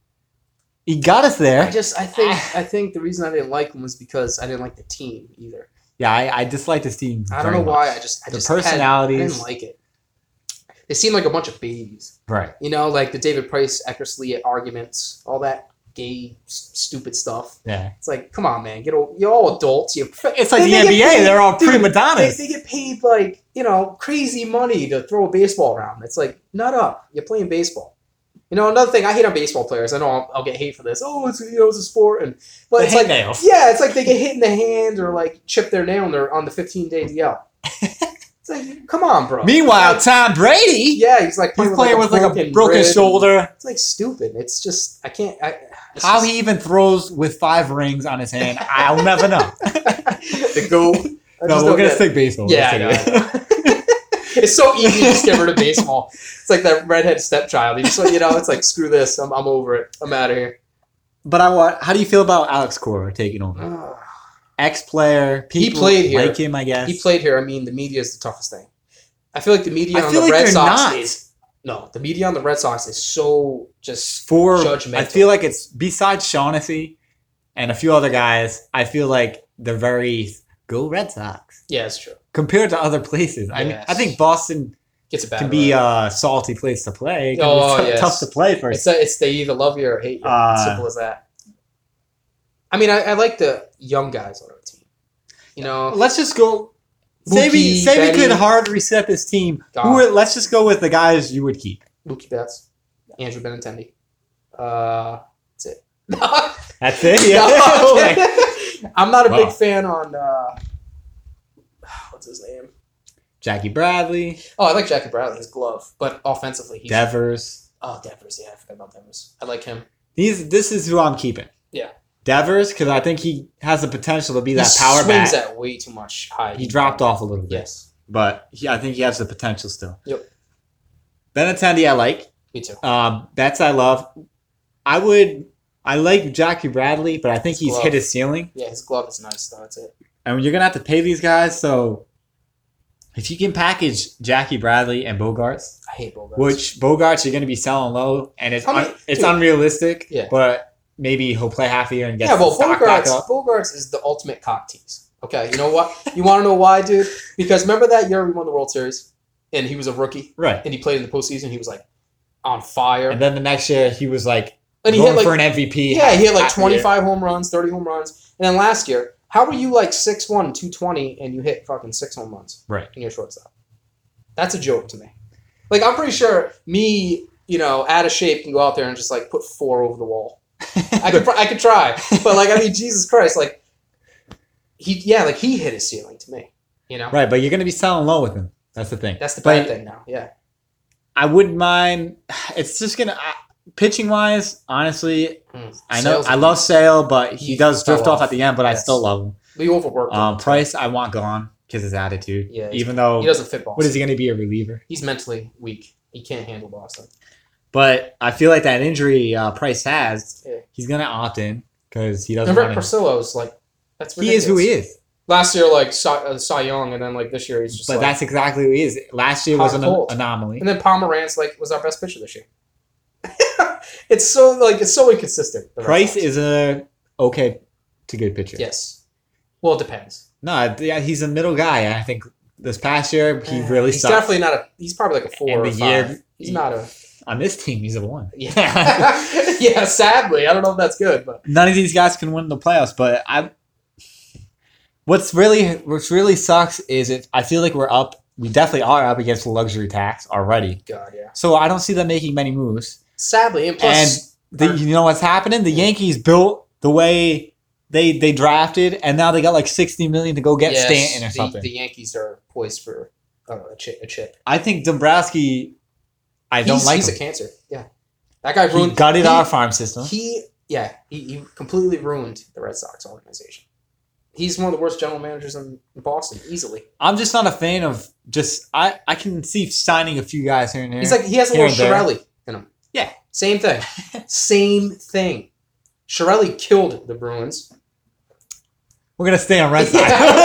A: he got us there.
B: I think the reason I didn't like him was because I didn't like the team either.
A: Yeah, I disliked his team.
B: I don't
A: very
B: know why.
A: much.
B: I just
A: The
B: I
A: personalities.
B: didn't like it. They seemed like a bunch of babies.
A: Right.
B: Like the David Price, Eckersley arguments, all that gay, stupid stuff.
A: Yeah.
B: It's like, come on, man, you're all adults.
A: It's like the
B: They get
A: NBA.
B: paid-
A: They're all
B: dude,
A: prima donnas.
B: They get paid like crazy money to throw a baseball around. It's like, nut up. You're playing baseball. Another thing I hate on baseball players. I know I'll get hate for this. Oh, it's a sport, but
A: The
B: it's like
A: hangnails.
B: yeah, it's like they get hit in the hand or like chip their nail on the 15-day DL. It's like, come on, bro.
A: Meanwhile,
B: Like,
A: Tom Brady,
B: yeah, he's like
A: he's playing with like a broken
B: rib.
A: shoulder.
B: It's like stupid. It's just I can't. It's
A: How
B: just-
A: he even throws with 5 rings on his hand, I'll never know.
B: the goat. I
A: No,
B: just
A: we're
B: don't
A: gonna
B: get it.
A: stick baseball.
B: Yeah, I know. It's so easy to just get rid of baseball. It's like that redhead stepchild. You just it's like screw this. I'm over it. I'm out of here.
A: But how do you feel about Alex Cora taking over? Ex-player, people
B: played here.
A: like him, I guess.
B: He played here. I mean, the media is the toughest thing. I feel like the media
A: I
B: on
A: feel
B: the
A: like
B: Red
A: they're
B: Sox
A: not.
B: is no. The media on the Red Sox is so just
A: For
B: judgmental.
A: I feel like it's besides Shaughnessy and a few other guys. I feel like they're very go Red Sox
B: yeah, it's true.
A: compared to other places. I mean,
B: Yes.
A: I think Boston
B: Gets a bad.
A: can be
B: rap.
A: a salty place to play. It can
B: Oh,
A: be
B: yes.
A: tough to play for.
B: It's they either love you or hate you. Simple as that. I mean, I like the young guys on our team.
A: Let's just go. Say we
B: Mookie,
A: could
B: Betty.
A: hard reset this team.
B: God.
A: Let's just go with the guys you would keep.
B: Mookie Betts, Andrew Benintendi. That's it.
A: That's it. Yeah.
B: I'm not a
A: Wow.
B: big fan on what's his name?
A: Jackie Bradley,
B: Oh, I like Jackie Bradley, his glove, but offensively, he's
A: Devers.
B: Devers. Yeah, I forgot about Devers. I like him.
A: This is who I'm keeping.
B: Yeah.
A: Devers, because I think he has the potential to be that
B: he
A: power
B: swings
A: bat.
B: at way too much high.
A: He dropped off a little bit,
B: Yes,
A: but I think he has the potential still.
B: Yep.
A: Benintendi, I like.
B: me too.
A: Betts, I love. I like Jackie Bradley, but I think he's
B: glove.
A: hit his ceiling.
B: Yeah, his glove is nice though. That's it.
A: And you're gonna have to pay these guys. So if you can package Jackie Bradley and Bogarts,
B: I hate Bogarts.
A: which Bogarts you're gonna be selling low, and it's
B: How many-
A: it's
B: dude.
A: unrealistic.
B: Yeah.
A: But maybe he'll play half a year and get
B: yeah, well,
A: stock back up.
B: Bogarts is the ultimate cock tease. Okay, you know what? You want to know why, dude? Because remember that year we won the World Series, and he was a rookie,
A: Right.
B: and he played in the postseason. He was like on fire,
A: And then the next year he was like
B: and he
A: going
B: hit
A: for
B: like
A: an MVP.
B: yeah, he had like
A: half the year.
B: 25 home runs, 30 home runs, and then last year, how were you like 6'1", 220, and you hit fucking 6 home runs?
A: Right.
B: In your shortstop. That's a joke to me. Like I'm pretty sure me, out of shape, can go out there and just like put 4 over the wall. I could try, but like I mean, Jesus Christ, like he hit his ceiling to me. You know,
A: Right, but you're going to be selling low with him. That's the thing.
B: that's the
A: But
B: bad thing now. Yeah,
A: I wouldn't mind. It's just going to. Pitching wise, honestly, I know
B: Sale's
A: I love Sale, but he does
B: fell
A: drift off
B: off.
A: at the end, but I
B: Yes.
A: still love him.
B: we overworked him.
A: Price, I want gone because his attitude.
B: Yeah,
A: Even though,
B: he doesn't fit Boston.
A: what is he going to be, a reliever?
B: He's mentally weak. He can't handle Boston.
A: But I feel like that injury Price has,
B: Yeah.
A: he's going to opt in because he doesn't
B: And Rick
A: want to.
B: Porcello's like that's
A: He
B: ridiculous.
A: is who he is.
B: Last year, like Cy Young, and then like this year he's just.
A: But
B: like,
A: that's exactly who he is. Last year was
B: Hot
A: an
B: cold.
A: anomaly.
B: and then Pomeranz like was our best pitcher this year. it's so inconsistent. the Red
A: Price
B: Sox.
A: is a okay to good pitcher.
B: Yes. Well, it depends.
A: No, yeah, he's a middle guy. I think this past year he really
B: He's
A: sucked.
B: definitely not a. He's probably like a 4
A: And
B: or
A: the
B: 5.
A: year-
B: He's not a.
A: On this team, he's a 1.
B: Yeah. Yeah. Sadly, I don't know if that's good, but
A: None of these guys can win the playoffs, but what's really sucks is I feel like we definitely are up against the luxury tax already.
B: God, yeah.
A: So I don't see them making many moves.
B: Sadly, and plus,
A: You know what's happening? The Yankees built the way they drafted, and now they got like $60 million to go get
B: yes,
A: Stanton or something.
B: The Yankees are poised for a chip.
A: I think Dombrowski. I don't like
B: He's
A: him.
B: a cancer. Yeah, that guy
A: He
B: ruined.
A: gutted our farm system.
B: He completely ruined the Red Sox organization. He's one of the worst general managers in Boston, easily.
A: I'm just not a fan of just. I can see signing a few guys here and there.
B: He's like he has a
A: Here
B: little
A: and there.
B: Chiarelli in him.
A: Yeah.
B: Same thing. Same thing. Chiarelli killed the Bruins.
A: We're gonna stay on Red Sox.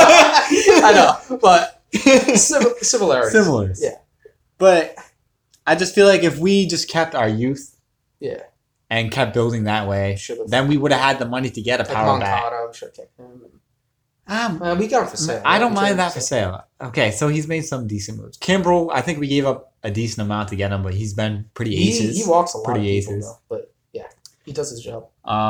B: I know, but similarities.
A: Similars.
B: Yeah.
A: But I just feel like if we just kept our youth
B: Yeah.
A: and kept building that way,
B: Should've.
A: then we would have had the money to get a
B: Like
A: power back.
B: Moncada, should have kept him.
A: Um,
B: We got him for sale.
A: I don't
B: We
A: mind
B: traded
A: that
B: him
A: for sale. Okay, so he's made some decent moves. Kimbrel, I think we gave up a decent amount to get him, but he's been pretty aces.
B: He walks a lot
A: Pretty
B: of people,
A: aces.
B: though. But yeah, he does his job.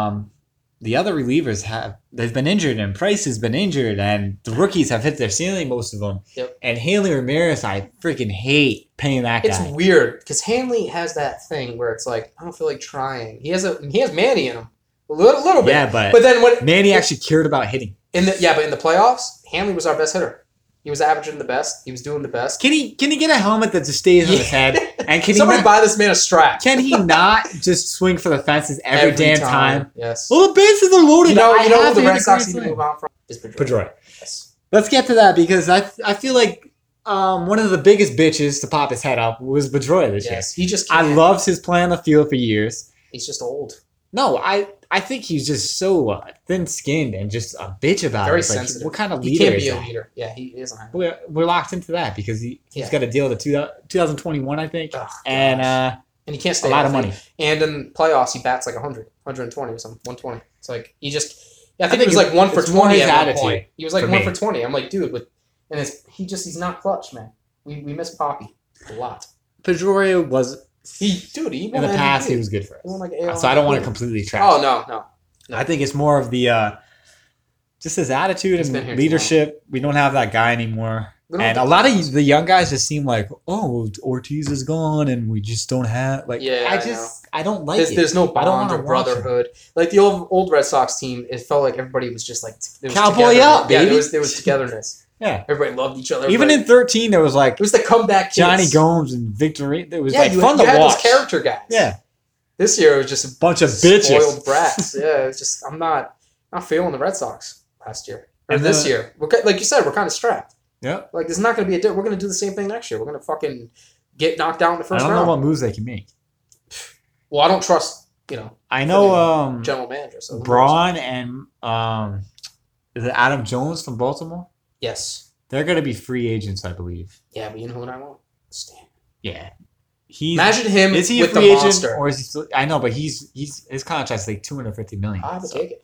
A: The other relievers they've been injured, and Price has been injured, and the rookies have hit their ceiling, most of them.
B: Yep.
A: And Haley Ramirez, I freaking hate paying that
B: It's
A: guy.
B: weird because Hanley has that thing where it's like I don't feel like trying. He has Manny in him a little bit.
A: Yeah, but
B: then when
A: Manny actually cared about hitting.
B: but in the playoffs, Hanley was our best hitter. He was averaging the best. He was doing the best.
A: Can he get a helmet that just stays on his head? And can
B: Somebody
A: he
B: buy this man a strap
A: can he not just swing for the fences every damn time?
B: Yes.
A: Well, the bases are loaded.
B: You know
A: I
B: who
A: have
B: the
A: to hit
B: Red
A: a
B: Sox
A: great
B: need to
A: swing.
B: move on from is Pedroia.
A: Pedroia.
B: Yes.
A: Let's get to that because I feel like one of the biggest bitches to pop his head up was Pedroia this year.
B: Yes. He just
A: I
B: can't.
A: loved his play on the field for years.
B: He's just old.
A: No, I think he's just so thin-skinned and just a bitch about
B: Very
A: it. Like,
B: sensitive.
A: what kind of
B: He
A: leader
B: can't
A: is
B: be a
A: that?
B: leader. Yeah, he isn't.
A: We're locked into that because he's
B: Yeah.
A: got a deal to 2021, I think,
B: Ugh,
A: and
B: gosh. And he can't stay
A: a lot of
B: healthy.
A: money.
B: And in playoffs, he bats like 100, 120 or something, 120. It's like he just. I think
A: think
B: he was like 1 for
A: it's more
B: 20
A: his
B: at one
A: attitude
B: point. He was like
A: for
B: 1
A: me.
B: for 20. I'm like, dude, he's not clutch, man. We miss Poppy a lot.
A: Pedroia was
B: He
A: in
B: won
A: the past
B: MVP.
A: he was good for
B: He won
A: us,
B: like AL
A: so I don't want to
B: MVP.
A: completely trash.
B: Oh no.
A: I think it's more of the just his attitude
B: He's been
A: and
B: here
A: leadership. We don't have that guy anymore.
B: We don't
A: And
B: have
A: a lot of the young guys just seem like, oh, Ortiz is gone, and we just don't have like.
B: Yeah,
A: I don't like it.
B: There's no
A: I don't
B: bond
A: wanna
B: or
A: watch it.
B: brotherhood. Like the old Red Sox team, it felt like everybody was just like there was
A: Cowboy
B: togetherness.
A: up,
B: Yeah,
A: baby.
B: there was togetherness.
A: Yeah,
B: Everybody loved each other.
A: even
B: Everybody-
A: in 13, there was like
B: it was the comeback kids.
A: Johnny Gomes and Victor. It was
B: Yeah,
A: like
B: you,
A: fun
B: you
A: to
B: had
A: watch.
B: those character guys.
A: Yeah,
B: This year it was just a
A: bunch of
B: spoiled
A: bitches.
B: brats. Yeah, it's just I'm not feeling the Red Sox last year or
A: And
B: this
A: the-
B: year. Like you said, we're kind of strapped.
A: Yeah,
B: Like there's not going to be we're going to do the same thing next year. We're going to fucking get knocked out in the
A: I
B: first
A: don't know
B: round.
A: what moves they can make.
B: Well, I don't trust
A: I know
B: general manager. So
A: Braun and is it Adam Jones from Baltimore?
B: Yes.
A: They're going to be free agents, I believe.
B: Yeah, but you know what I want? Stan.
A: Yeah, he's.
B: Imagine him
A: Is he a
B: with
A: free
B: the
A: agent
B: monster.
A: or is he still? I know, but he's his contract's like $250 million.
B: I would
A: So
B: take it.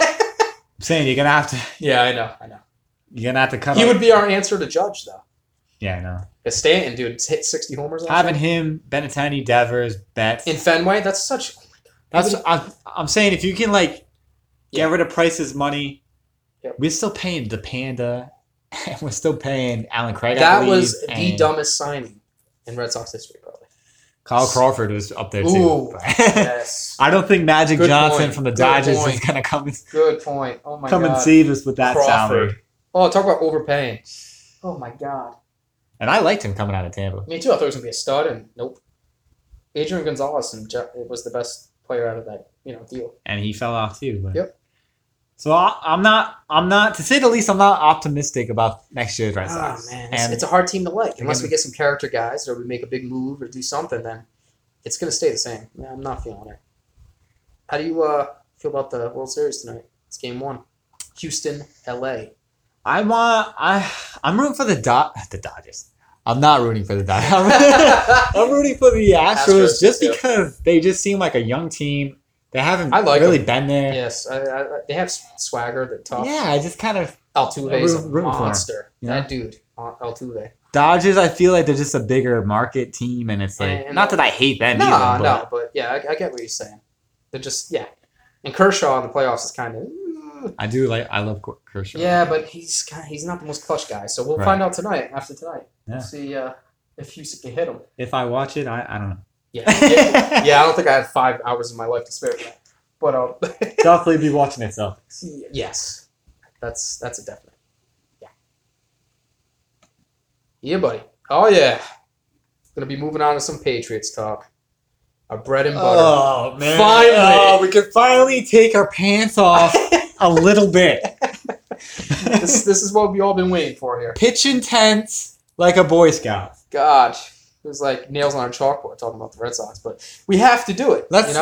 A: I'm saying you're gonna have to
B: Yeah, I know.
A: cut.
B: He
A: up.
B: would be our answer to Judge, though.
A: Yeah, I know.
B: Because Stanton, dude, hit 60 homers last
A: Having
B: year.
A: him, Benintendi, Devers, Betts.
B: In Fenway, that's such.
A: That's I'm saying if you can like
B: Yeah.
A: get rid of Price's money,
B: Yep.
A: we're still paying the Panda, and we're still paying Alan Craig. I
B: That
A: believe,
B: was the
A: and
B: dumbest signing in Red Sox history, probably.
A: Kyle Crawford was up there too.
B: Ooh,
A: but-
B: yes.
A: I don't think Magic
B: Good
A: Johnson
B: point.
A: from the
B: Good
A: Dodgers is
B: point.
A: gonna come
B: Good point. Oh my
A: and
B: god.
A: save us with that
B: Crawford.
A: salary.
B: Oh, talk about overpaying. Oh my god.
A: And I liked him coming out of Tampa.
B: Me too. I thought he was gonna be a stud, and nope. Adrian Gonzalez was the best player out of that deal.
A: And he fell off too. But.
B: Yep.
A: So I'm not, to say the least, I'm not optimistic about next year's Red Sox.
B: Oh man,
A: And
B: it's a hard team to like unless we get some character guys or we make a big move or do something. Then it's gonna stay the same. Yeah, I'm not feeling it. How do you feel about the World Series tonight? It's Game 1, Houston, LA.
A: I'm rooting for the Dodgers. I'm not rooting for the Dodgers. I'm rooting for the Astros just because they just seem like a young team. They haven't really been there.
B: Yes, they have swagger. They're tough.
A: Yeah, I just kind of
B: Altuve's a
A: rooting for
B: monster.
A: him,
B: That dude, Altuve.
A: Dodgers, I feel like they're just a bigger market team, and it's like not that I hate them either.
B: But yeah, I get what you're saying. They're just and Kershaw in the playoffs is kind of.
A: I love Kershaw.
B: Yeah, but he's not the most clutch guy. So we'll find out tonight. After tonight, we'll see if Houston can hit him.
A: If I watch it, I don't know.
B: Yeah, I don't think I had 5 hours of my life to spare for that. But
A: definitely be watching it. So
B: yes, that's a definite. Yeah, buddy. Oh yeah, gonna be moving on to some Patriots talk. Our bread and butter.
A: Oh man!
B: Finally,
A: we can finally take our pants off a little bit.
B: This is what we all been waiting for here.
A: Pitch intense like a Boy Scout.
B: Gosh. It was like nails on a chalkboard talking about the Red Sox, but we have to do it.
A: Let's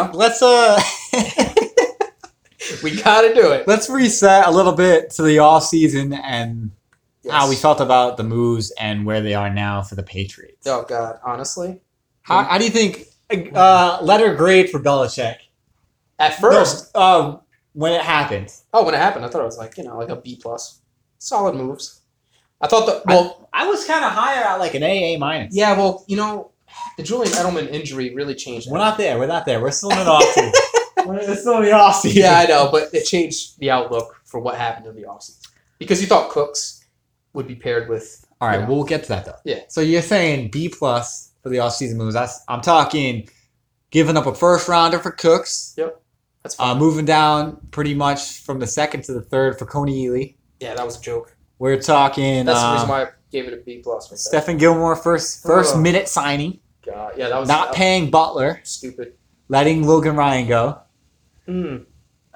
B: we gotta do it.
A: Let's reset a little bit to the off season and how we felt about the moves and where they are now for the Patriots.
B: Oh God, honestly,
A: how do you think? Letter grade for Belichick.
B: At first,
A: when it happened.
B: Oh, when it happened, I thought it was like a B+. Solid moves. I thought
A: I was kind of higher at like an AA minus.
B: Yeah, well, the Julian Edelman injury really changed that.
A: We're not there. We're still in the off season. We're still in the off season.
B: Yeah, I know, but it changed the outlook for what happened in the off season because you thought Cooks would be paired with.
A: All right, we'll get to that though.
B: Yeah.
A: So you're saying B+ for the off season moves. I'm talking giving up a first rounder for Cooks.
B: Yep. That's fine.
A: Moving down pretty much from the second to the third for Coney Ely.
B: Yeah, that was a joke.
A: We're talking.
B: That's the reason why I gave it a B+.
A: Stephen Gilmore first minute signing.
B: God, yeah, that was
A: not paying Butler.
B: Stupid.
A: Letting Logan Ryan go.
B: Dwayne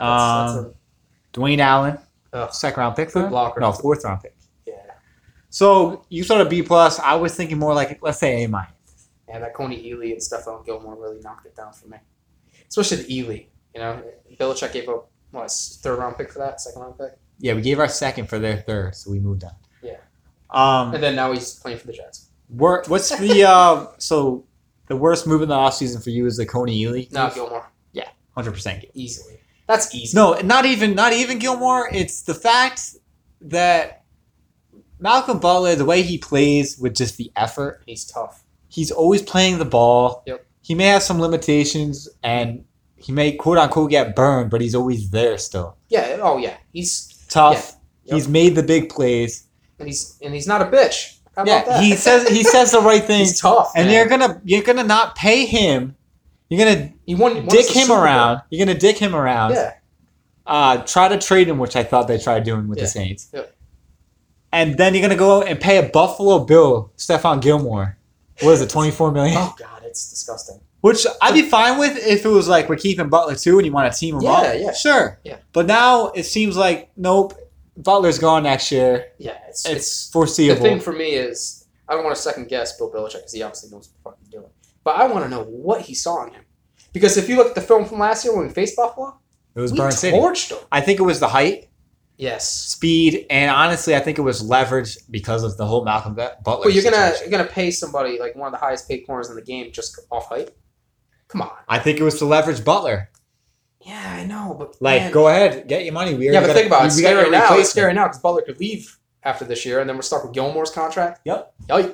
A: Allen, second round pick for him?
B: blocker.
A: No, fourth round pick.
B: Yeah.
A: So you thought a B+. I was thinking more like, let's say A-.
B: Yeah, that Coney Ely and Stephon Gilmore really knocked it down for me. Especially the Ely. Belichick gave up, third round pick for that, second round pick?
A: Yeah, we gave our second for their third, so we moved on.
B: Yeah. And then now he's playing for the Jets.
A: What's the so the worst move in the offseason for you is the Coney Ely?
B: No, Gilmore.
A: Yeah, 100%.
B: Easily. That's easy.
A: No, not even Gilmore. It's the fact that Malcolm Butler, the way he plays with just the effort.
B: He's tough.
A: He's always playing the ball.
B: Yep.
A: He may have some limitations and he may quote unquote get burned, but he's always there still.
B: Yeah. Oh yeah. He's
A: tough.
B: Yeah. Yep.
A: He's made the big plays.
B: And he's not a bitch. How about that?
A: he says the right things.
B: He's tough.
A: And
B: man.
A: you're gonna not pay him. You're gonna
B: dick
A: him around. You're gonna dick him around.
B: Yeah.
A: Try to trade him, which I thought they tried doing with the Saints.
B: Yep.
A: And then you're gonna go and pay a Buffalo Bill, Stephon Gilmore. What is it, $24 million?
B: Oh God, it's disgusting.
A: Which I'd be fine with if it was like we're keeping Butler too and you want to team him up.
B: Yeah.
A: Sure.
B: Yeah.
A: But now it seems like nope. Butler's gone next year.
B: Yeah,
A: it's foreseeable.
B: The thing for me is I don't want to second guess Bill Belichick because he obviously knows what the fuck he's doing. But I want to know what he saw in him. Because if you look at the film from last year when we faced Buffalo,
A: it was Burn City.
B: Torched him.
A: I think it was the height.
B: Yes.
A: Speed, and honestly, I think it was leverage because of the whole Malcolm Butler.
B: But you're gonna pay somebody like one of the highest paid corners in the game just off height? Come on.
A: I think it was to leverage Butler.
B: Yeah, I know, but
A: go ahead, get your money.
B: But think about it. It's scary now. It's scary now because Butler could leave after this year, and then we're stuck with Gilmore's contract.
A: Yep.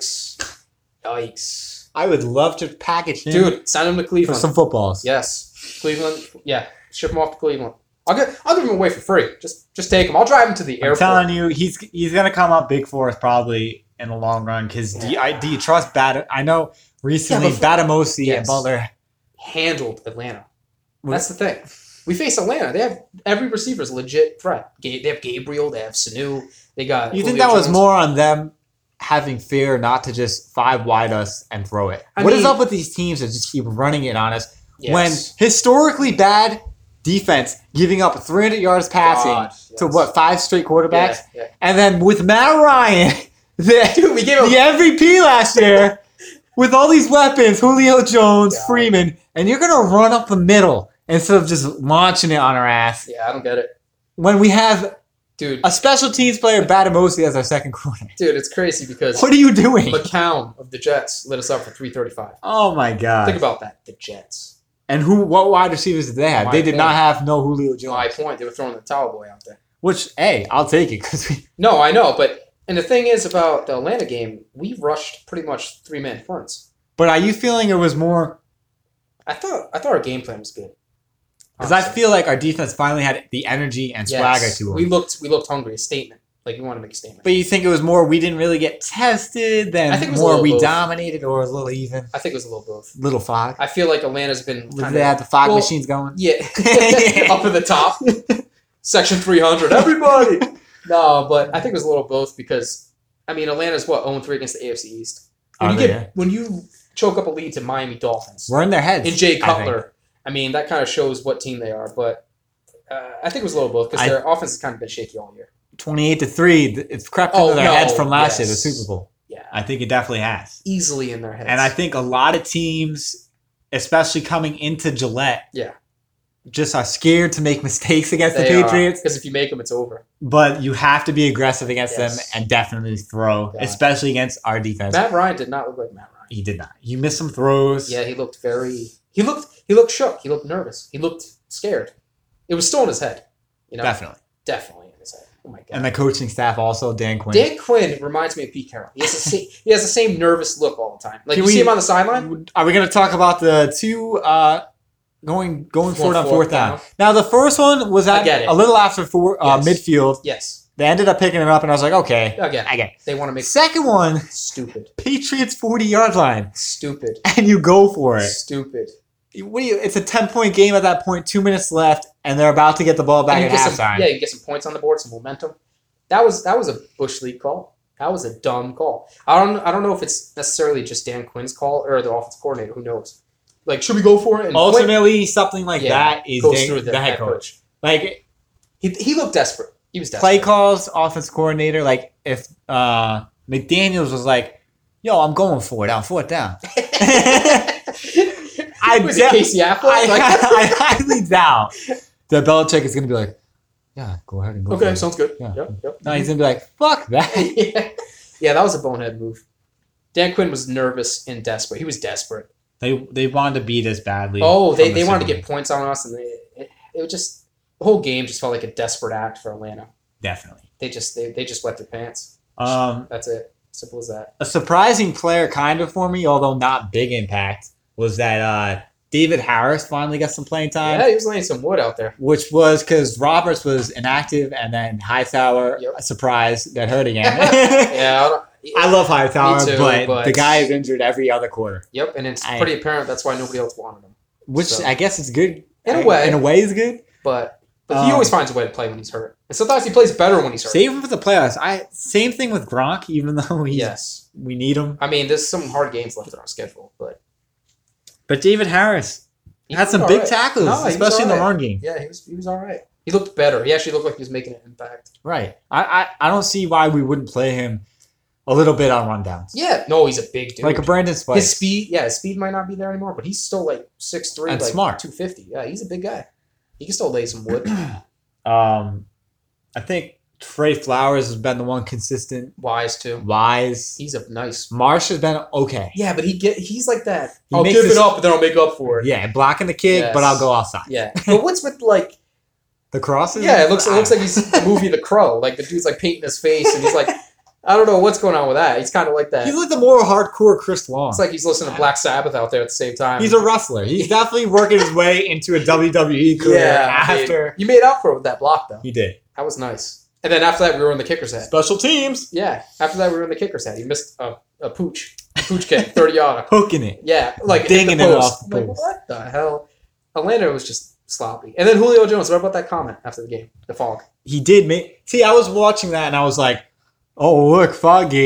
B: Yikes.
A: I would love to package him.
B: Dude, send him to Cleveland
A: for some footballs.
B: Yes, Cleveland. Yeah, ship him off to Cleveland. I'll give him away for free. Just take him. I'll drive him to the airport.
A: I'm telling you, he's gonna come up big for us probably in the long run. Because do you trust I know recently Batamosi and Butler
B: handled Atlanta. That's the thing. We face Atlanta. They have every receiver's a legit threat. They have Gabriel. They have Sanu. They got.
A: You think that was more on them having fear not to just five wide us and throw it.
B: I
A: What is
B: mean-
A: up with these teams that just keep running it on us
B: Yes.
A: when historically bad defense giving up 300 yards passing
B: God,
A: to
B: yes.
A: what, 5 straight quarterbacks?
B: Yeah, yeah.
A: And then with Matt Ryan,
B: Dude, we gave him
A: the MVP last year, with all these weapons, Julio Jones,
B: God.
A: Freeman, and you're going to run up the middle instead of just launching it on our ass.
B: Yeah, I don't get it.
A: When we have
B: Dude,
A: a special teams player, Batamosi, as our second corner.
B: it's crazy because
A: What are you doing?
B: McCown of the Jets lit us up for 335.
A: Oh my God.
B: Think about that. The Jets.
A: And what wide receivers did they have?
B: My
A: They did
B: point.
A: not have no Julio
B: My
A: Jones.
B: point, they were throwing the towel boy out there.
A: Which, hey, I'll take it because we.
B: No, I know, and the thing is about the Atlanta game, we rushed pretty much 3-man fronts.
A: But are you feeling it was more?
B: I thought our game plan was good.
A: Because I
B: honestly.
A: feel like our defense finally had the energy and swagger
B: Yes,
A: to it.
B: we looked hungry, a statement. Like we want to make a statement.
A: But you think it was more we didn't really get tested than
B: I think it was a
A: more
B: little
A: we
B: both.
A: dominated or a little even?
B: I think it was a little both.
A: Little fog.
B: I feel like Atlanta's been
A: Did
B: kind
A: they have the fog
B: well,
A: machines going?
B: Yeah, up at the top, section 300. Everybody. No, but I think it was a little both because I mean Atlanta's what 0-3 against the AFC East.
A: Are they?
B: When you choke up a lead to Miami Dolphins
A: We're in their heads.
B: and Jay
A: I think.
B: Cutler, I mean that kind of shows what team they are. But I think it was a little both because their offense has kind of been shaky all year.
A: 28-3. It's crept
B: Oh,
A: into their
B: no,
A: heads from last year, the
B: yes.
A: Super Bowl.
B: Yeah,
A: I think it definitely has.
B: easily in their heads.
A: And I think a lot of teams, especially coming into Gillette,
B: Yeah.
A: just are scared to make mistakes against the Patriots.
B: because if you make them, it's over.
A: But you have to be aggressive against them
B: Yes.
A: and definitely throw,
B: God.
A: especially against our defense.
B: Matt Ryan did not look like Matt Ryan.
A: He did not. You missed some throws.
B: Yeah, he looked very. He looked shook. He looked nervous. He looked scared. It was still in his head. You know,
A: Definitely.
B: in his head. Oh my god.
A: And the coaching staff also, Dan Quinn.
B: Dan Quinn reminds me of Pete Carroll. He has the same nervous look all the time. Like
A: Can
B: you
A: we-
B: see him on the sideline.
A: Are we going to talk about the two going for it on fourth down?
B: down.
A: Now, the first one was
B: I
A: at
B: get it.
A: a little after
B: Yes.
A: midfield.
B: Yes,
A: They ended up picking it up, and I was like, okay,
B: again,
A: I get it.
B: they want to make
A: Second one,
B: stupid,
A: Patriots 40-yard line,
B: stupid,
A: and you go for it.
B: stupid.
A: What do you? It's a 10-point game at that point, 2 minutes left, and they're about to get the ball back
B: And
A: at
B: you get
A: halftime.
B: you get some points on the board, some momentum. That was a Bush League call. That was a dumb call. I don't know if it's necessarily just Dan Quinn's call or the offensive coordinator. Who knows? Like, should we go for it? And Quinn
A: Ultimately, something like
B: Yeah,
A: that is
B: goes through
A: the head coach. Like,
B: He looked desperate. He was desperate.
A: play calls, offense coordinator, like if McDaniels was like, yo, I'm going for it on fourth down.
B: Was it Casey Affleck?
A: I highly doubt that Belichick is going to be like, yeah, go ahead and go for
B: Okay,
A: it.
B: sounds good.
A: Yeah.
B: Yep.
A: No, he's going to be like, fuck that.
B: Yeah, that was a bonehead move. Dan Quinn was nervous and desperate. He was desperate.
A: They wanted to beat us badly.
B: Oh,
A: from
B: they
A: the
B: wanted to
A: Super
B: get points on us, and it was just the whole game just felt like a desperate act for Atlanta.
A: Bowl. Definitely.
B: They just wet their pants.
A: Um,
B: That's it. Simple as that.
A: a surprising player kind of for me, although not big impact, was that David Harris finally got some playing time.
B: Yeah, he was laying some wood out there.
A: Which was because Roberts was inactive, and then Hightower,
B: Yep.
A: a surprise, got hurt again.
B: Yeah,
A: I love Hightower,
B: Me too,
A: but
B: but-
A: the guy is injured every other quarter,
B: Yep, and it's
A: I-
B: pretty apparent that's why nobody else wanted him.
A: which
B: So-
A: I guess is good.
B: In a way.
A: In a way, is good.
B: But he always finds a way to play when he's hurt, and sometimes he plays better when he's hurt.
A: Save him for the playoffs. Same thing with Gronk, even though
B: Yes,
A: we need him.
B: I mean there's some hard games left in our schedule, but
A: But David Harris
B: he
A: had
B: was
A: some
B: all
A: big
B: right.
A: tackles,
B: No, he was
A: especially in the
B: all right.
A: run game.
B: Yeah, he was all right. He looked better. He actually looked like he was making an impact.
A: Right. I don't see why we wouldn't play him a little bit on rundowns.
B: Yeah, no, he's a big dude.
A: Like a Brandon Spice.
B: his speed might not be there anymore, but he's still like 6'3",
A: And
B: like
A: smart.
B: 250. Yeah, he's a big guy. He can still lay some wood.
A: I think Trey Flowers has been the one consistent.
B: Wise too.
A: Wise.
B: He's a nice.
A: Marsh has been okay.
B: Yeah, but he's like that.
A: He
B: I'll
A: makes
B: give
A: this-
B: it up, but then I'll make up for it.
A: Yeah, blocking the kick,
B: Yes.
A: but I'll go outside.
B: Yeah, but what's with like?
A: The crosses?
B: Yeah, it looks like he's the movie The Crow. Like the dude's like painting his face, and he's like, I don't know what's going on with that. He's kind of like that.
A: He's like the more hardcore Chris Long.
B: It's like he's listening to Black Sabbath out there at the same time.
A: He's a wrestler. He's definitely working his way into a WWE career after.
B: He made out for it with that block though.
A: He did.
B: That was nice. And then after that, we were in the kicker's head.
A: Special teams.
B: Yeah, after that, we were in the kicker's head. He missed a pooch kick, 30-yarder.
A: Hooking it.
B: Yeah, like
A: Dinging
B: hit the
A: it
B: post.
A: off the
B: I'm like,
A: post.
B: what the hell? Atlanta was just sloppy. And then Julio Jones. What about that comment after the game? The fog.
A: He did make. See, I was watching that and I was like, oh, look, Foggate.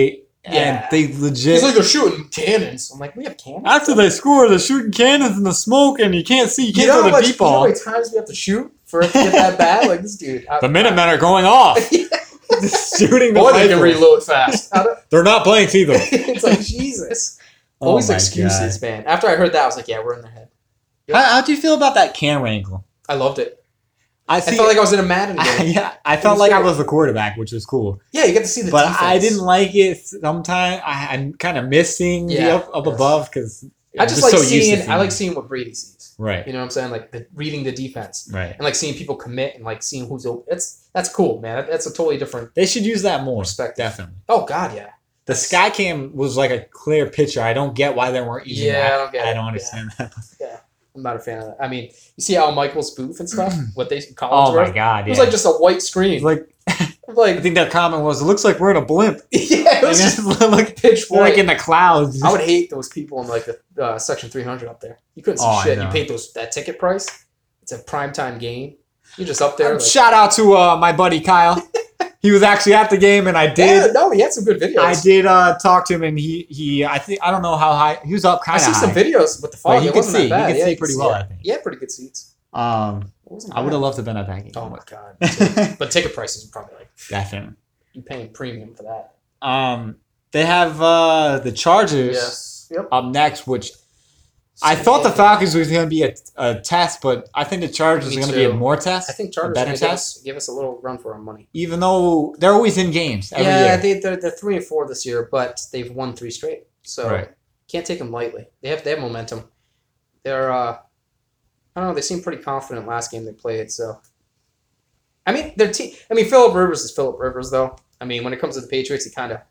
A: And they legit.
B: He's like, they're shooting cannons. I'm like, we have cannons?
A: After they score, they're shooting cannons in the smoke, and you can't see. You can't
B: know
A: throw
B: how
A: the
B: much,
A: deep ball.
B: You know how many times we have to shoot for it to get that bad? Like, this dude.
A: The Minutemen are going off. Just shooting the
B: Boy, they can
A: rifles.
B: reload fast.
A: They're not blanks either.
B: It's like, Jesus.
A: Oh
B: Always
A: my
B: excuses, man. After I heard that, I was like, yeah, we're in their head.
A: How do you feel about that camera angle?
B: I loved it.
A: I
B: felt like I was in a Madden game.
A: Yeah, I felt like I was the quarterback, which was cool.
B: Yeah, you get to see the
A: But
B: defense.
A: I didn't like it. Sometimes I'm kind of missing the up above because
B: I just like seeing. I like seeing what Brady sees.
A: Right.
B: You know what I'm saying? Like reading the defense.
A: Right.
B: And like seeing people commit and like seeing who's open. That's cool, man. That's a totally different.
A: They should use that more.
B: Perspective.
A: Definitely.
B: Oh God, yeah.
A: The Skycam was like a clear picture. I don't get why they weren't using that.
B: I don't get it.
A: I don't understand that.
B: Yeah. I'm not a fan of that. I mean, you see Al Michaels' booth and stuff? What they
A: Oh my God!
B: It was like just a white screen.
A: It was like
B: like
A: I think their comment was, "It looks like we're in a blimp."
B: yeah, it was just
A: like
B: pitch
A: we're like
B: white.
A: in the clouds.
B: I would hate those people in like the section 300 up there. You couldn't see
A: Oh, I
B: shit.
A: know.
B: You paid that ticket price. It's a primetime game. You're just up there. Like,
A: Shout out to my buddy Kyle. He was actually at the game, and I did.
B: yeah, no, he had some good videos.
A: I did talk to him, and he I don't know how high he was up.
B: I
A: Kind of
B: see
A: high.
B: some videos with the fog.
A: But he
B: It
A: could
B: wasn't
A: see.
B: that bad.
A: He could
B: Yeah,
A: see
B: you
A: pretty
B: see
A: well.
B: it.
A: I think.
B: Yeah, pretty good seats. It wasn't
A: I would
B: bad.
A: have loved to have been at that game.
B: Oh my God. But ticket prices are probably like
A: Definitely.
B: you're paying premium for that.
A: They have the Chargers
B: Yes. Yep.
A: up next, which I thought the Falcons was going to be a test, but I think the Chargers
B: Me
A: are going to be a
B: too.
A: more test.
B: I think
A: a
B: Chargers
A: better
B: are gonna
A: test.
B: give us a little run for our money.
A: Even though they're always in games every
B: Yeah,
A: year.
B: they're 3-4 this year, but they've won 3 straight. So
A: Right.
B: can't take them lightly. They have momentum. They're I don't know. They seemed pretty confident last game they played. So I mean, their team. I mean, Phillip Rivers is Phillip Rivers, though. I mean, when it comes to the Patriots, he kind of,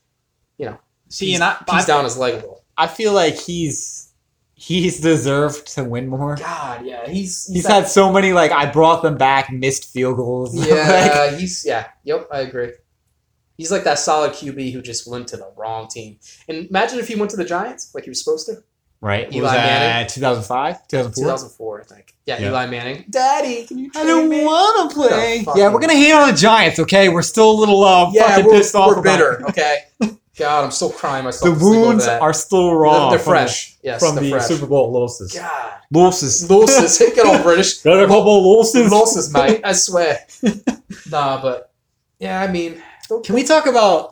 A: See, and
B: he's down his leg a little.
A: I feel like he's deserved to win more.
B: God, yeah, he's
A: had so many I brought them back, missed field goals.
B: Yeah, yep, I agree. He's like that solid QB who just went to the wrong team. And imagine if he went to the Giants like he was supposed to.
A: Right.
B: Eli
A: was
B: Manning.
A: 2005? 2004?
B: 2004, I think. Yeah,
A: Yeah.
B: Eli Manning. Daddy, can you
A: I
B: trade
A: don't
B: me?
A: want to play.
B: fuck
A: Yeah,
B: man.
A: we're going to hate on the Giants, okay? We're still a little
B: Yeah,
A: fucking
B: we're
A: pissed off
B: bitter,
A: about
B: okay? God, I'm still crying
A: The
B: myself. to sleep over
A: wounds
B: that.
A: are still raw.
B: They're
A: from
B: fresh. Yes,
A: from
B: they're
A: the
B: fresh.
A: Super Bowl losses.
B: God.
A: Losses.
B: Losses. Get all British.
A: Got a couple of losses.
B: Losses, mate. I swear. Nah, but yeah, I mean,
A: Can we talk about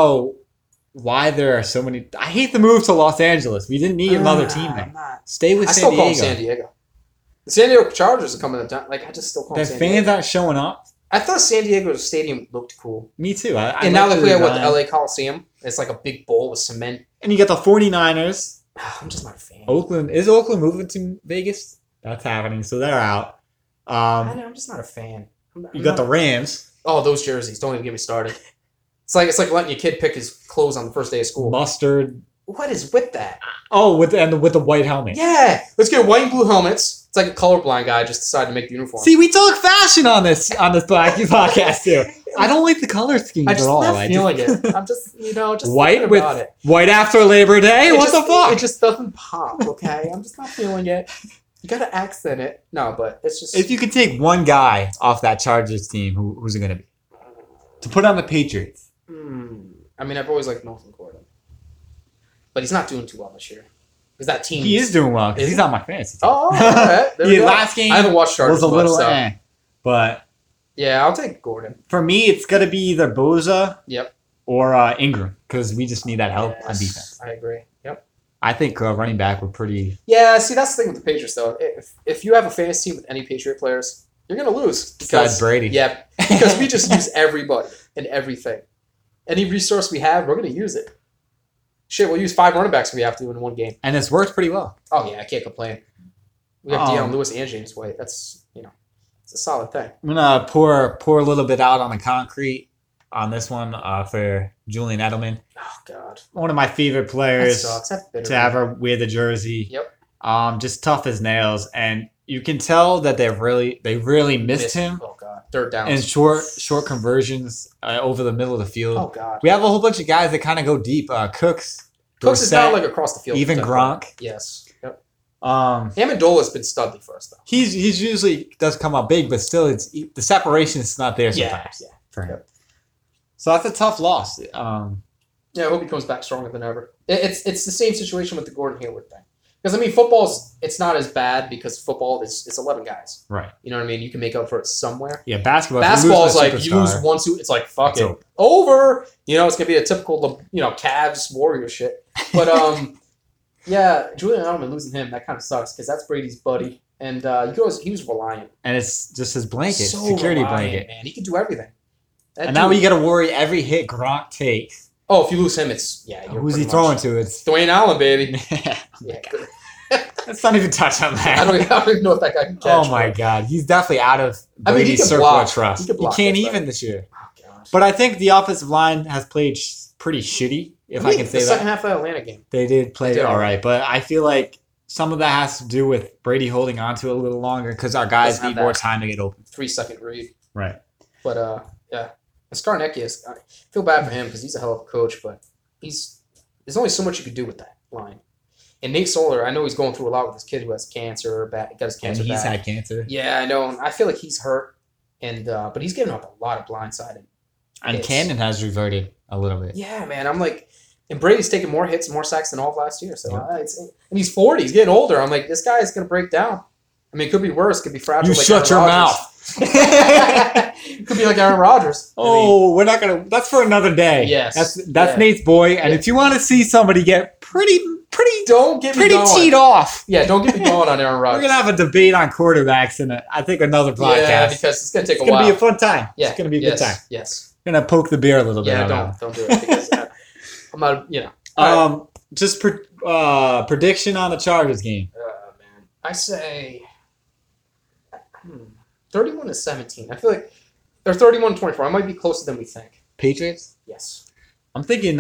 A: why there are so many? I hate the move to Los Angeles. We didn't need another team
B: I'm
A: there.
B: not.
A: Stay with
B: I
A: San
B: still call them
A: Diego.
B: San Diego. The San Diego Chargers are coming to town. I just still call
A: The
B: them San
A: fans
B: Diego.
A: aren't showing up.
B: I thought San Diego's stadium looked cool.
A: Me too.
B: And now they play at the LA Coliseum. It's like a big bowl with cement.
A: And you got the 49ers.
B: I'm just not a fan.
A: Oakland. Is Oakland moving to Vegas? That's happening. So they're out.
B: I know, I'm just not a fan.
A: You got the Rams.
B: Oh, those jerseys. Don't even get me started. It's like letting your kid pick his clothes on the first day of school.
A: Mustard.
B: What is with that?
A: Oh, with the white helmet.
B: Yeah. Let's get white and blue helmets. It's like a colorblind guy just decided to make the uniform.
A: See, we talk fashion on this Black podcast too. I don't like the color schemes
B: I'm
A: at
B: just
A: all.
B: not feeling it. I'm just, just
A: White
B: thinking
A: with
B: about it.
A: white after Labor Day. What the fuck?
B: It just doesn't pop, okay? I'm just not feeling it. You gotta accent it. No, but it's just...
A: If you could take one guy off that Chargers team, who's it going to be? To put on the Patriots.
B: I mean, I've always liked Melvin Gordon. But he's not doing too well this year. Because that team...
A: He is doing well because
B: Is
A: he's
B: he?
A: on my fantasy team.
B: Oh, all right. There we
A: Yeah,
B: go.
A: last game
B: I haven't watched Chargers
A: was a
B: much,
A: little
B: so-
A: but
B: Yeah, I'll take Gordon.
A: for me, it's going to be either Boza
B: Yep.
A: or Ingram because we just need that help on
B: Yes,
A: defense.
B: I agree. Yep.
A: I think running back were pretty...
B: Yeah, see, that's the thing with the Patriots, though. If you have a fantasy team with any Patriot players, you're going to lose.
A: Besides Brady.
B: Yeah, because we just use everybody and everything. Any resource we have, we're going to use it. Shit, we'll use 5 running backs if we have to in one game.
A: And it's worked pretty well.
B: Oh, yeah, I can't complain. We have Deion Lewis and James White. That's, it's a solid thing.
A: I'm going to pour a little bit out on the concrete on this one for Julian Edelman.
B: Oh, God.
A: One of my favorite
B: That
A: players
B: sucks. That's bitter.
A: to ever wear the jersey.
B: Yep.
A: Just tough as nails. And you can tell that they really missed him
B: Oh, God. Third down.
A: in short conversions over the middle of the field.
B: Oh, God.
A: We have a whole bunch of guys that kind of go deep. Cooks
B: Cooks is
A: Dorsett,
B: not like across the field.
A: even Gronk.
B: Yes. Yep.
A: Amendola's
B: been studly for us, though.
A: He's usually does come up big, but still, the separation is not there
B: Yeah.
A: sometimes
B: Yeah.
A: for him.
B: Yep.
A: So that's a tough loss.
B: Yeah, I hope he comes back stronger than ever. It's the same situation with the Gordon Hayward thing. Because, I mean, it's not as bad because football it's 11 guys.
A: Right.
B: You know what I mean? You can make up for it somewhere.
A: Yeah, basketball.
B: Basketball is like you lose one, two. It's like fuck it, over. You know, it's gonna be a typical Cavs Warrior shit. But yeah, Julian Edelman losing him that kind of sucks because that's Brady's buddy, and he was reliant.
A: And it's just his blanket,
B: So
A: security
B: reliant,
A: blanket.
B: man. He can do everything.
A: And now you got to worry every hit Gronk takes.
B: Oh, if you lose him, it's you're
A: Who's he
B: pretty
A: throwing
B: much-
A: to? It's
B: Dwayne Allen, baby. Yeah.
A: Let's not even touch on that.
B: I don't even know if that guy can catch.
A: Oh my God, he's definitely out of
B: I mean, he
A: Brady's
B: can
A: circle
B: block.
A: of trust.
B: He can block
A: can't
B: that
A: even
B: stuff.
A: this year.
B: Oh gosh.
A: But I think the offensive line has played pretty shitty, if I can say
B: the
A: that.
B: second half of the Atlanta game.
A: They did play
B: They did
A: all right, but I feel like some of that has to do with Brady holding on to it a little longer because our guys
B: Doesn't
A: need
B: have
A: more
B: that.
A: time to get open.
B: 3-second read.
A: Right.
B: But yeah, Skarnecki I feel bad for him because he's a hell of a coach, but there's only so much you could do with that line. And Nate Solder, I know he's going through a lot with his kid who has cancer. Got his cancer
A: And he's
B: back.
A: had cancer.
B: Yeah, I know. And I feel like he's hurt, and but he's given up a lot of blindsided.
A: And
B: hits.
A: Cannon has reverted a little bit.
B: Yeah, man. I'm like, and Brady's taking more hits, more sacks than all of last year. So
A: Yeah.
B: and he's 40. He's getting older. I'm like, this guy is gonna break down. I mean, it could be worse. It could be fragile.
A: You
B: like
A: shut your
B: Aaron
A: mouth.
B: Rodgers. Could be like Aaron Rodgers. I mean,
A: Oh, we're not gonna. That's for another day.
B: Yes.
A: That's
B: Yeah.
A: Nate's boy. And
B: Yeah.
A: if you want to see somebody get pretty
B: don't get me going.
A: teed off,
B: Yeah, don't get me going on Aaron
A: we're
B: Rodgers.
A: gonna have a debate on quarterbacks in I think another podcast.
B: Yeah, because it's gonna take
A: it's
B: a
A: gonna
B: while.
A: be a fun time.
B: Yeah,
A: It's gonna be a
B: yes,
A: good time.
B: Yes.
A: Gonna poke the beer a little bit.
B: Yeah,
A: on that
B: don't do it because I'm not. All right.
A: Just prediction on the Chargers game.
B: Man, I say 31-17. I feel like they're 31-24. I might be closer than we think.
A: Patriots.
B: Yes.
A: I'm thinking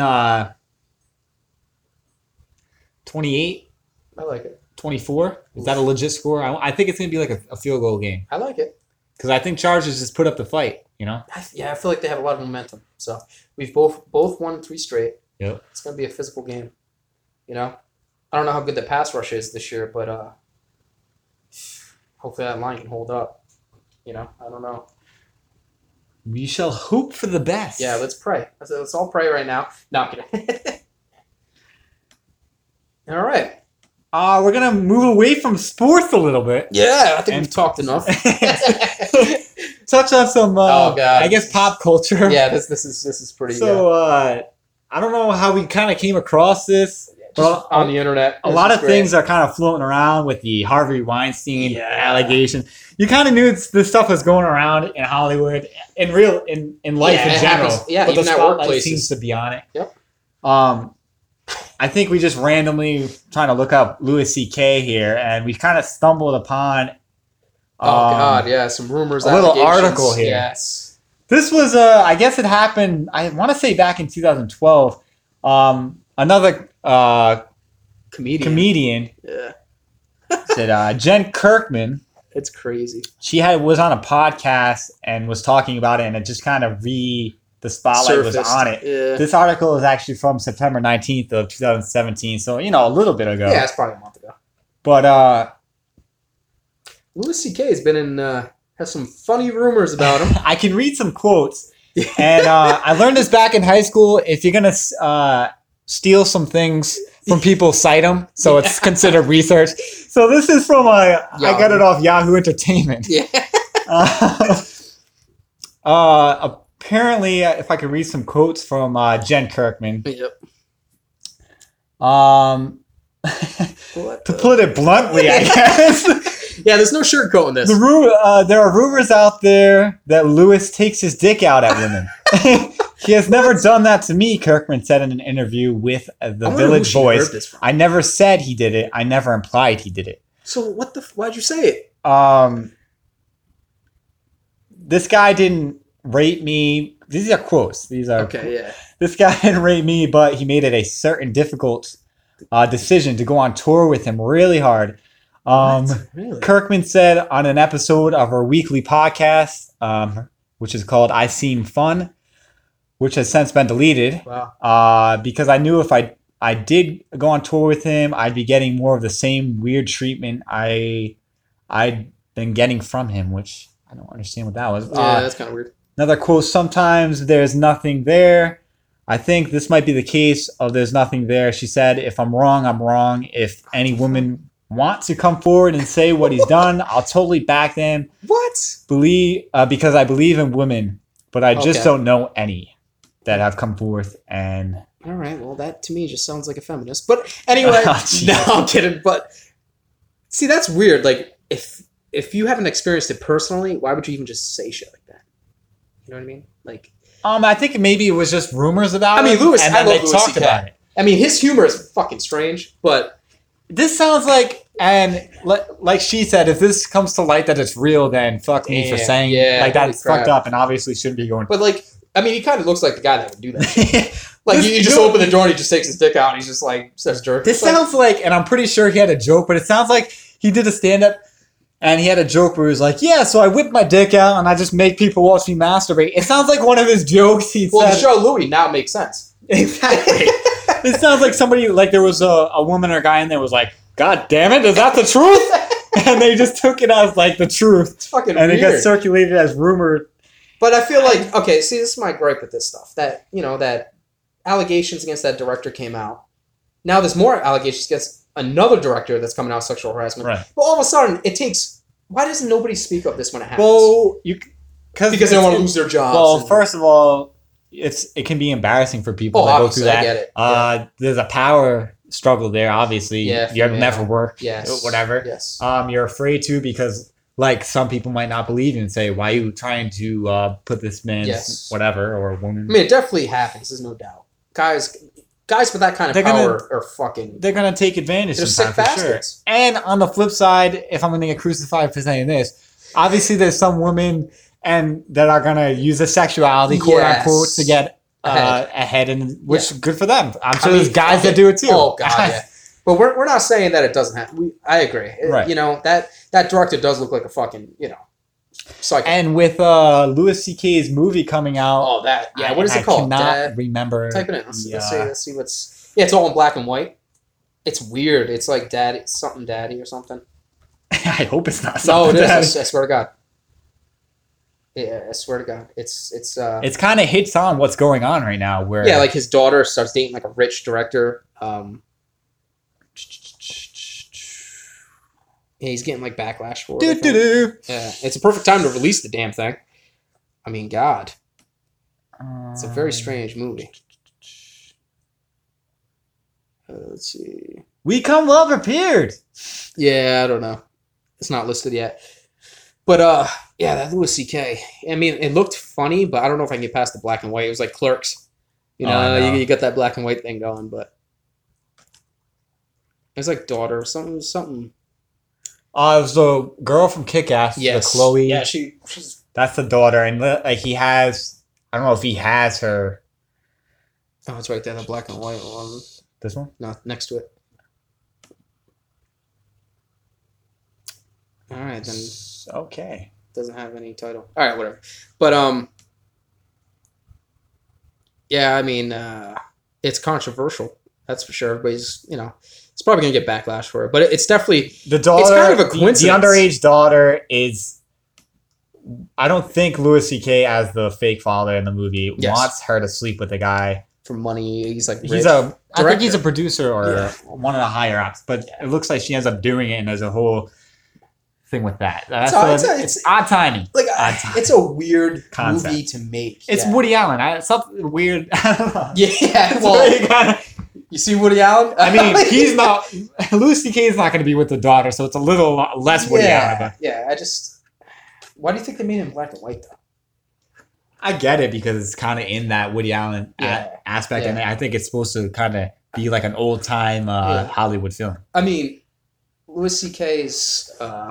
A: 28,
B: I like it.
A: 24. Is that a legit score? I think it's gonna be like a field goal game
B: I like it.
A: because I think Chargers just put up the fight. You know.
B: I feel like they have a lot of momentum. So we've both won 3 straight.
A: Yep.
B: It's gonna be a physical game. I don't know how good the pass rush is this year, but hopefully that line can hold up. I don't know.
A: We shall hope for the best.
B: Yeah, let's pray. Let's all pray right now. No, I'm kidding. All right.
A: We're gonna move away from sports a little bit.
B: Yeah, I think
A: And-
B: we've talked enough.
A: Touch on some,
B: Oh, God.
A: I guess, pop culture.
B: Yeah, this is pretty.
A: So, I don't know how we kind of came across this.
B: Just on the internet.
A: A lot of things are kind of floating around with the Harvey Weinstein
B: Yeah.
A: allegation. You kind of knew this stuff was going around in Hollywood, in life
B: Yeah,
A: in
B: it
A: general.
B: happens. Yeah,
A: but the
B: even at
A: spotlight
B: workplaces.
A: seems to be on it.
B: Yep.
A: I think we just randomly trying to look up Louis C.K. here, and we kind of stumbled upon.
B: Oh God, yeah, some rumors.
A: a little
B: allegations.
A: article here.
B: Yes.
A: This was, I guess it happened, I want to say back in 2012. Another comedian
B: Yeah,
A: said, Jen Kirkman,
B: it's crazy.
A: she was on a podcast and was talking about it, and it just kind of the spotlight was
B: Surfaced.
A: on it.
B: Yeah.
A: This article is actually from September 19th of 2017, so, a little bit ago.
B: Yeah, it's probably a month ago.
A: But
B: Louis C.K. has been in. Has some funny rumors about him.
A: I can read some quotes. And I learned this back in high school. If you're going to steal some things from people, cite them. So it's considered research. So this is from, I got it off Yahoo Entertainment.
B: Yeah.
A: Apparently, if I could read some quotes from Jen Kirkman.
B: Yep.
A: To put it bluntly, I guess.
B: Yeah, there's no sugarcoating this.
A: There are rumors out there that Lewis takes his dick out at women. He has never done that to me, Kirkman said in an interview with the
B: I wonder who
A: Village
B: she
A: Voice.
B: heard this from.
A: I never said he did it. I never implied he did it.
B: So why'd you say it?
A: This guy didn't rate me. These are quotes. These are
B: Okay, yeah.
A: This guy didn't rate me, but he made it a certain difficult decision to go on tour with him really hard.
B: Really?
A: Kirkman said on an episode of our weekly podcast, which is called I Seem Fun, which has since been deleted,
B: Wow.
A: because I knew if I did go on tour with him, I'd be getting more of the same weird treatment I'd been getting from him, which I don't understand what that was.
B: Yeah, that's kind of weird.
A: Another quote, sometimes there's nothing there. I think this might be the case of there's nothing there. She said, if I'm wrong, I'm wrong. If any woman wants to come forward and say what he's done, I'll totally back them.
B: What?
A: Because I believe in women, but I just
B: Okay.
A: don't know any that have come forth and...
B: All right, well, that to me just sounds like a feminist. But anyway,
A: Oh, jeez.
B: no, I'm kidding. But see, that's weird. Like, if you haven't experienced it personally, why would you even just say shit like that? You know what I mean? Like,
A: I think maybe it was just rumors about
B: I mean,
A: it,
B: Louis-
A: and
B: I
A: then
B: love
A: they
B: Louis
A: talked
B: CK.
A: about it.
B: I mean, his humor is fucking strange, but
A: This sounds like, and like she said, if this comes to light that it's real, then fuck me for
B: Damn,
A: saying
B: yeah,
A: like
B: holy
A: that's
B: crap.
A: fucked up and obviously shouldn't be going.
B: like, I mean, he kind of looks like the guy that would do that. Like,
A: This-
B: you just open the door and he just takes his dick out and he's just like, says jerk.
A: This
B: Like,
A: sounds like, and I'm pretty sure he had a joke, but it sounds like he did a stand up and he had a joke where he was like, yeah, so I whip my dick out and I just make people watch me masturbate. It sounds like one of his jokes he
B: well, the
A: said.
B: show Louis now makes sense.
A: Exactly. It sounds like somebody, like there was a woman or guy in there was like, God damn it, is that the truth? And they just took it as like the truth.
B: It's fucking
A: And it
B: weird.
A: got circulated as rumor.
B: But I feel like, okay, see, this is my gripe with this stuff. That, that allegations against that director came out. Now there's more allegations against another director that's coming out sexual harassment.
A: Right.
B: But all of a sudden, it takes... Why doesn't nobody speak up this when it happens?
A: Well,
B: because they don't want to lose their jobs.
A: Well,
B: and-
A: first of all, it can be embarrassing for people
B: Oh,
A: that go
B: obviously,
A: through that.
B: I get it.
A: There's a power struggle there, obviously.
B: Yeah,
A: You'll
B: yeah.
A: never work.
B: Yes.
A: Whatever.
B: Yes.
A: You're afraid to because, like, some people might not believe you and say, why are you trying to put this man's
B: Yes.
A: whatever or woman?
B: I mean, it definitely happens, there's no doubt. Guys with that kind of
A: They're
B: power are fucking...
A: They're going to take advantage
B: They're sick
A: sometimes, for sure.
B: bastards.
A: And on the flip side, if I'm going to get crucified for saying this, obviously there's some women and that are going to use their sexuality, quote
B: Yes.
A: unquote, to get
B: Ahead.
A: ahead, and which
B: Yeah.
A: good for them. I'm sure
B: I mean,
A: there's guys
B: okay.
A: that do it too.
B: Oh, God, yeah. But we're not saying that it doesn't happen. I agree.
A: Right.
B: That director does look like a fucking, psycho.
A: And with Louis C.K.'s movie coming out,
B: Oh, that. Yeah, what is
A: I
B: it called?
A: cannot
B: Dad?
A: remember.
B: Type it in. Let's
A: the,
B: see what's... Yeah, it's all in black and white. It's weird. It's like Daddy, something Daddy or something.
A: I hope it's not.
B: No,
A: Something
B: it is.
A: that-
B: I swear to God. Yeah, I swear to God. It's
A: It's kind of hits on what's going on right now. Where
B: yeah, like his daughter starts dating like a rich director. Yeah, he's getting like backlash for it. I think.
A: do.
B: Yeah, it's a perfect time to release the damn thing. I mean, God, it's a very strange movie. Let's see.
A: We come well prepared.
B: Yeah, I don't know. It's not listed yet. But yeah, that Louis C.K. I mean, it looked funny, but I don't know if I can get past the black and white. It was like Clerks.
A: Oh, I know.
B: You got that black and white thing going, but it was like daughter something.
A: It was the girl from Kick-Ass,
B: Yes,
A: the Chloe.
B: Yeah, she's.
A: That's the daughter, and like he has. I don't know if he has her.
B: Oh, it's right there, the black and white one.
A: This one.
B: No, next to it. All right, then
A: Okay.
B: doesn't have any title. All right, whatever. But yeah, I mean, it's controversial. That's for sure. Everybody's, it's probably gonna get backlash for it. But it's definitely
A: The daughter.
B: It's kind of a
A: the
B: coincidence.
A: underage daughter is. I don't think Louis C.K. as the fake father in the movie
B: Yes.
A: wants her to sleep with the guy.
B: for money. He's like rich.
A: I think he's a
B: Director.
A: producer or
B: Yeah.
A: one of the higher ups, but it looks like she ends up doing it, and there's a whole thing with that. That's
B: It's
A: odd timing.
B: like
A: odd timing.
B: it's a weird
A: Concept.
B: movie to make.
A: It's
B: yeah.
A: Woody Allen. Something weird. I don't know.
B: Yeah,
A: It's
B: well,
A: very kinda-
B: you see Woody Allen.
A: I mean, he's not. Louis C.K. is not going to be with the daughter, so it's a little less Woody Allen. But
B: Yeah, why do you think they made it in black and white though?
A: I get it because it's kind of in that Woody Allen
B: Yeah.
A: aspect,
B: Yeah.
A: and I think it's supposed to kind of be like an old time
B: Yeah.
A: Hollywood film.
B: I mean, Louis C.K.'s,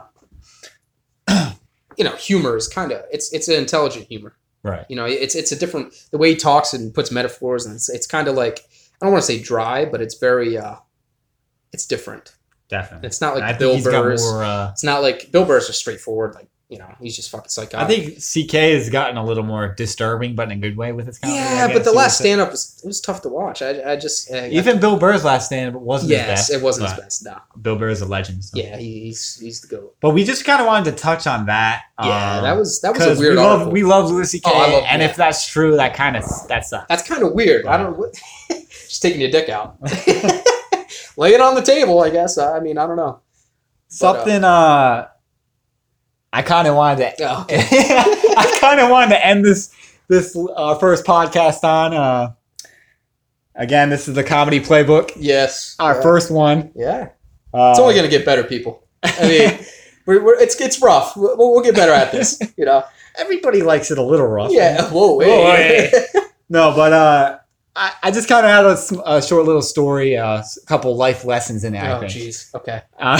B: humor is kind of it's an intelligent humor.
A: Right.
B: It's a different the way he talks and puts metaphors, and it's kind of like I don't want to say dry, but it's very it's different.
A: Definitely.
B: It's not
A: And I
B: like
A: think
B: Bill
A: he's got
B: Burr's.
A: more.
B: It's not like Bill Burr's just straightforward, like he's just fucking psychotic.
A: I think CK has gotten a little more disturbing, but in a good way with his comedy.
B: Yeah, but the last stand-up was tough to watch. I just
A: even Bill Burr's last stand-up wasn't his best.
B: Yes, it wasn't his best. No,
A: Bill Burr is a legend. So.
B: Yeah, he's the GOAT.
A: But we just kind of wanted to touch on that.
B: Yeah, that was a weird article.
A: We love Louis CK, and
B: yeah.
A: if that's true, that sucks.
B: That's kind of weird. I don't. Just taking your dick out, lay it on the table. I guess. I mean, I don't know.
A: Something. I kind of wanted to.
B: Oh, okay.
A: I kind of wanted to end this first podcast on. Again, this is the Comedy Playbook.
B: Yes,
A: our first one.
B: Yeah, it's only gonna get better, people. I mean, it's rough. We'll get better at this.
A: Everybody likes it a little rough.
B: Yeah. Whoa. Hey.
A: No, but I just kind of had a short little story, a couple life lessons in it. I think.
B: Jeez. Okay.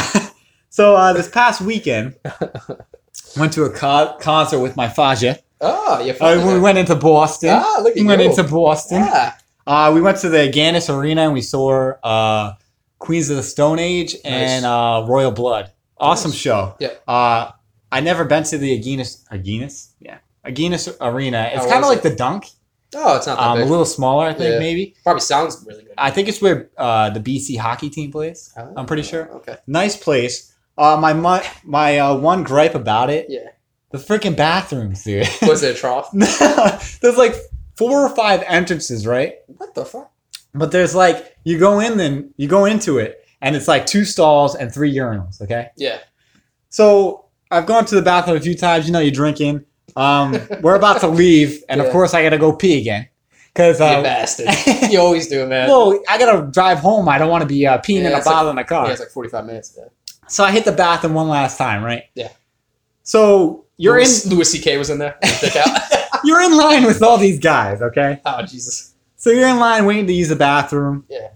A: So this past weekend, went to a concert with my Faja.
B: Oh, yeah.
A: We went into Boston.
B: Ah, look at you.
A: We went into Boston.
B: Yeah.
A: We went to the Agganis Arena and we saw Queens of the Stone Age and Royal Blood. Awesome show.
B: Yeah.
A: I never been to the Agganis? Yeah. Agganis Arena. It's kind of like the Dunk.
B: Oh, it's not that big.
A: A little smaller, I think, maybe.
B: Probably sounds really good.
A: I think it's where the BC hockey team plays.
B: Oh,
A: I'm pretty sure.
B: Okay.
A: Nice place. My one gripe about it.
B: Yeah.
A: The freaking bathrooms, dude.
B: Was it a trough?
A: There's like 4 or 5 entrances, right?
B: What the fuck?
A: But there's like you go into it, and it's like 2 stalls and 3 urinals. Okay.
B: Yeah.
A: So I've gone to the bathroom a few times. You're drinking. We're about to leave, and of course I gotta go pee again. Cause
B: you bastard. You always do, man.
A: Well, I gotta drive home. I don't want to be peeing in a bottle in the car.
B: Yeah, it's like 45 minutes. Yeah.
A: So I hit the bathroom one last time, right?
B: Yeah.
A: So
B: Louis C.K. was in there.
A: You're in line with all these guys, okay?
B: Oh, Jesus.
A: So you're in line waiting to use the bathroom.
B: Yeah.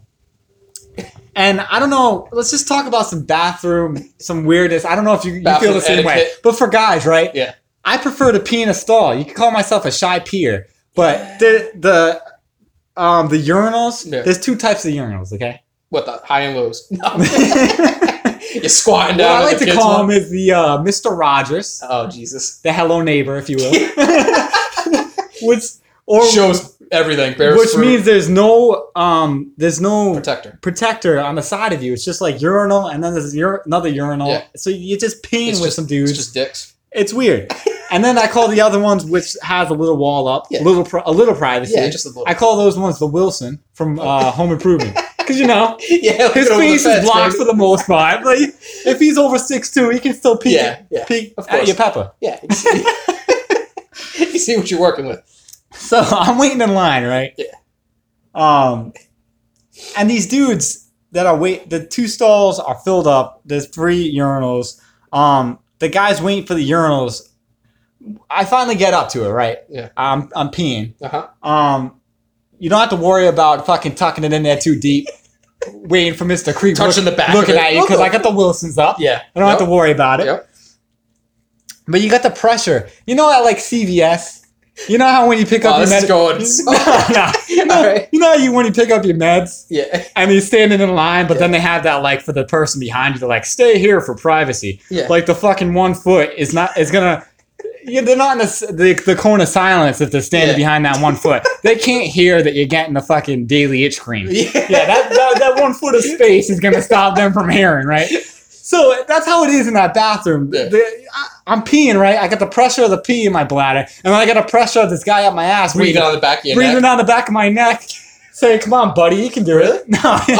A: And I don't know, let's just talk about some weirdness. I don't know if you feel the same way. But for guys, right?
B: Yeah.
A: I prefer to pee in a stall. You can call myself a shy peer. But the urinals, there's 2 types of urinals, okay?
B: What, the high and lows? No. You're squatting down.
A: What I like to call him is the Mr. Rogers.
B: Oh, Jesus.
A: The hello neighbor, if you will.
B: Shows everything.
A: Which means there's no
B: protector
A: on the side of you. It's just like urinal, and then there's another urinal. Yeah. So you're just peeing with some dudes.
B: It's just dicks.
A: It's weird. And then I call the other ones, which has a little wall up, a little privacy.
B: Yeah, just a little.
A: I call those ones the Wilson from Home Improvement. Because, his
B: face
A: is blocked for the most part. Like, if he's over 6'2", he can still peek at your pepper.
B: Yeah. You see what you're working with.
A: So I'm waiting in line, right?
B: Yeah.
A: And these dudes that are the 2 stalls are filled up. There's 3 urinals. The guy's waiting for the urinals. I finally get up to it, right?
B: Yeah.
A: I'm peeing.
B: Uh-huh.
A: You don't have to worry about fucking tucking it in there too deep, waiting for Mr. Creek
B: touching the back
A: looking at you, because I got the Wilsons up.
B: Yeah.
A: I don't have to worry about it.
B: Yep.
A: But you got the pressure. You know at like CVS, you know how when you pick up your meds... You know how when you pick up your meds?
B: Yeah.
A: And you're standing in line, but then they have that like for the person behind you, they're like, stay here for privacy.
B: Yeah.
A: Like the fucking 1 foot is gonna... they're not in the cone of silence if they're standing behind that 1 foot. They can't hear that you're getting the fucking daily itch cream. Yeah, that 1 foot of space is going to stop them from hearing, right? So that's how it is in that bathroom.
B: Yeah.
A: I'm peeing, right? I got the pressure of the pee in my bladder, and then I got the pressure of this guy up my ass.
B: Breathing on the back of your neck.
A: Breathing on the back of my neck. Saying, come on, buddy, you can do it. No.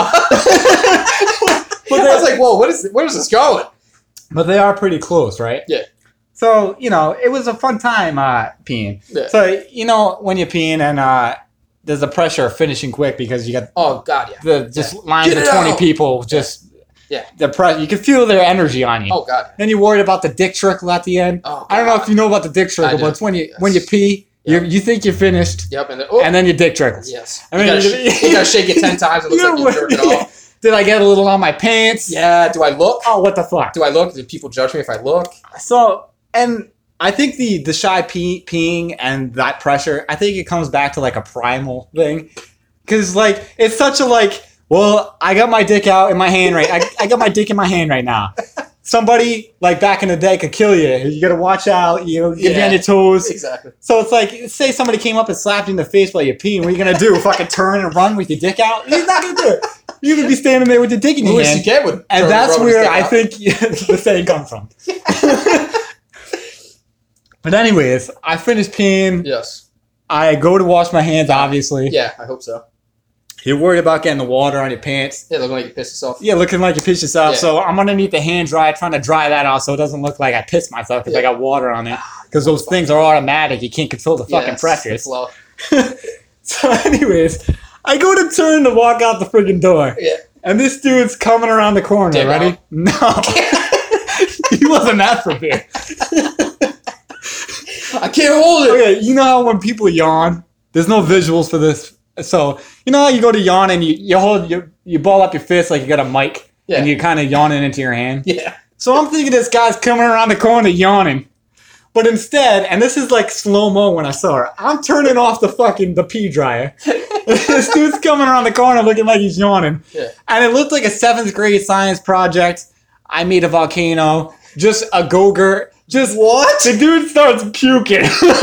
B: But I was like, whoa, where's this going?
A: But they are pretty close, right?
B: Yeah.
A: So, it was a fun time peeing.
B: Yeah.
A: So, when you're peeing and there's the pressure of finishing quick because you got lines of 20 people just...
B: Yeah.
A: You can feel their energy on you.
B: Oh, God.
A: Then you're worried about the dick trickle at the end.
B: Oh, God.
A: I don't know if you know about the dick trickle, but it's when you pee, you think you're finished.
B: Yep.
A: And then your dick trickles.
B: Yes.
A: I mean,
B: you gotta shake it 10 times. It looks like you're jerking off.
A: Did I get a little on my pants?
B: Yeah. Do I look?
A: Oh, what the fuck?
B: Do I look? Do people judge me if I look?
A: So, and I think the shy peeing and that pressure, I think it comes back to like a primal thing. Because like, it's such a like, well, I got my dick out in my hand I got my dick in my hand right now. somebody like back in the day could kill you. You gotta watch out. You know, get
B: Yeah.
A: on your toes.
B: Exactly.
A: So it's like, say somebody came up and slapped you in the face while you're peeing. What are you gonna do? Fucking turn and run with your dick out? You're not gonna do it. You're gonna be standing there with your dick in your
B: Louis
A: hand.
B: C.K. would.
A: And
B: turn
A: that's
B: rub his
A: where
B: dick
A: I
B: out.
A: think the saying comes from. But anyways, I finished peeing.
B: Yes.
A: I go to wash my hands, obviously.
B: Yeah, I hope so.
A: You're worried about getting the water on your pants.
B: Yeah, looking like you pissed yourself.
A: Yeah, looking like you pissed yourself.
B: Yeah.
A: So I'm underneath the hand dryer trying to dry that off so it doesn't look like I pissed myself because I
B: Yeah.
A: got water on it. Because those things are automatic. You can't control the fucking
B: Yes,
A: pressures.
B: flow.
A: So anyways, I go to turn to walk out the freaking door.
B: Yeah.
A: And this dude's coming around the corner.
B: Dick
A: Ready?
B: out.
A: No. He wasn't that prepared.
B: I can't hold it.
A: Okay, you know how when people yawn, there's no visuals for this. So you know how you go to yawn and you ball up your fist like you got a mic
B: Yeah.
A: and you're kind of yawning into your hand.
B: Yeah.
A: So I'm thinking this guy's coming around the corner yawning. But instead, and this is like slow-mo when I saw it, I'm turning off the pee dryer. This dude's coming around the corner looking like he's yawning.
B: Yeah.
A: And it looked like a 7th grade science project. I made a volcano, just a Go-Gurt. Just
B: What?
A: the dude starts puking.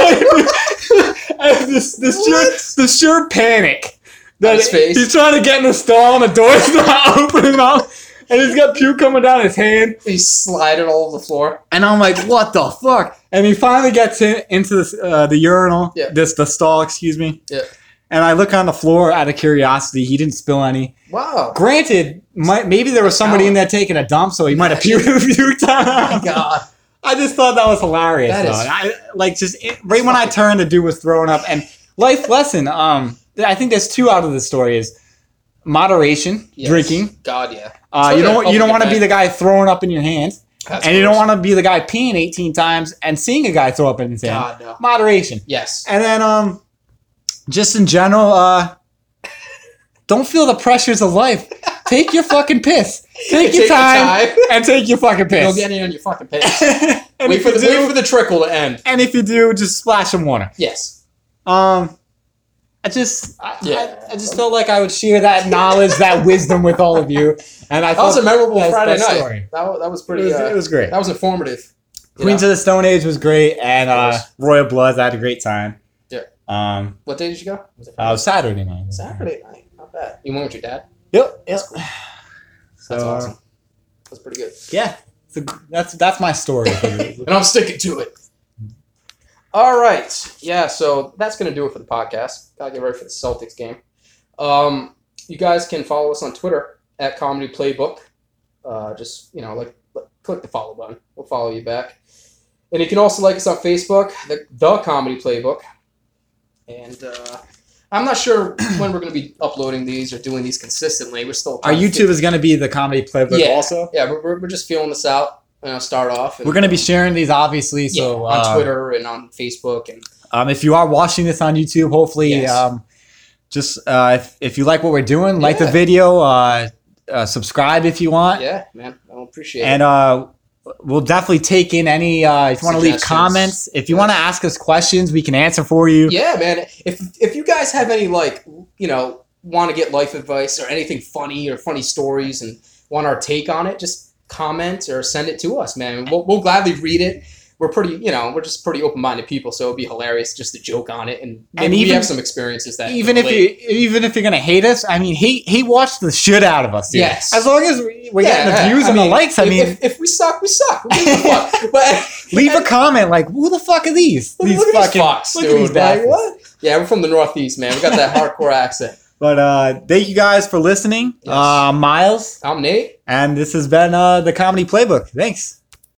A: And the sheer panic that
B: On his face?
A: he's trying to get in the stall and the door's not opening up, and he's got puke coming down his hand.
B: He's sliding all over the floor.
A: And I'm like, what the fuck? And he finally gets into the urinal,
B: Yeah.
A: the stall, excuse me.
B: Yeah.
A: And I look on the floor out of curiosity. He didn't spill any.
B: Wow.
A: Granted, maybe there was somebody in there taking a dump, so he might have puked a few times.
B: Oh my God.
A: I just thought that was hilarious.
B: That
A: though.
B: is-
A: Right when I turned, the dude was throwing up. And life lesson. I think there's 2 out of the story is moderation,
B: Yes.
A: drinking.
B: God, yeah.
A: You don't
B: Public
A: want to be
B: event.
A: the guy throwing up in your hands,
B: That's
A: and you don't
B: gross.
A: want to be the guy peeing 18 times and seeing a guy throw up in his hand.
B: God, no.
A: Moderation.
B: Yes.
A: And then just in general, don't feel the pressures of life. Take your fucking piss. Take your time and take your fucking piss.
B: Don't get any on your fucking pants.
A: And
B: wait
A: if
B: for
A: you
B: the
A: do,
B: trickle to end.
A: and if you do, just splash some water.
B: Yes.
A: I just felt like I would share that knowledge, that wisdom with all of you. And I
B: That was
A: thought
B: a memorable
A: that
B: Friday night.
A: story.
B: That was pretty.
A: It was great.
B: That was informative. You
A: Queens
B: know?
A: of the Stone Age was great, and
B: Yes.
A: Royal Bloods, I had a great time.
B: Yeah. What day did you go? Was it
A: Saturday night.
B: Saturday night. Not bad. You went with your dad?
A: Yep.
B: That's cool.
A: So,
B: That's awesome. That's pretty good.
A: Yeah, that's my story.
B: And I'm sticking to it. All right. Yeah, so that's going to do it for the podcast. Got to get ready for the Celtics game. You guys can follow us on Twitter at Comedy Playbook. Just, click the follow button. We'll follow you back. And you can also like us on Facebook, the Comedy Playbook. And I'm not sure when we're going to be uploading these or doing these consistently. We're still
A: Our YouTube is going to be the Comedy Playbook
B: Yeah.
A: also.
B: Yeah, we're just feeling this out. Start off. And,
A: We're going to be sharing these, obviously. So
B: on Twitter and on Facebook. And
A: if you are watching this on YouTube, hopefully,
B: Yes.
A: just if you like what we're doing, like the
B: Yeah.
A: video, subscribe if you want,
B: yeah, man, I appreciate it.
A: and we'll definitely take in any if you want to leave
B: Suggestions.
A: comments. If you
B: Yes.
A: want to ask us questions, we can answer for you.
B: Yeah, man. If you guys have any want to get life advice or anything funny or funny stories and want our take on it, just comment or send it to us, man. We'll gladly read it. We're pretty, we're just pretty open-minded people, so it'd be hilarious just to joke on it, and maybe we
A: even-
B: have some experiences that
A: Even if you're gonna hate us, I mean, he watched the shit out of us. Dude.
B: Yes.
A: As long as we're getting the views and the likes,
B: if we suck, we suck. Who gives a fuck? But
A: leave a comment like, "Who the fuck are these?
B: look at these fucks,
A: look at
B: dude.
A: these
B: Like,
A: bastards."
B: what? Yeah, we're from the Northeast, man. We got that hardcore accent.
A: But thank you guys for listening.
B: Yes.
A: Miles,
B: I'm Nate.
A: and this has been the Comedy Playbook. Thanks.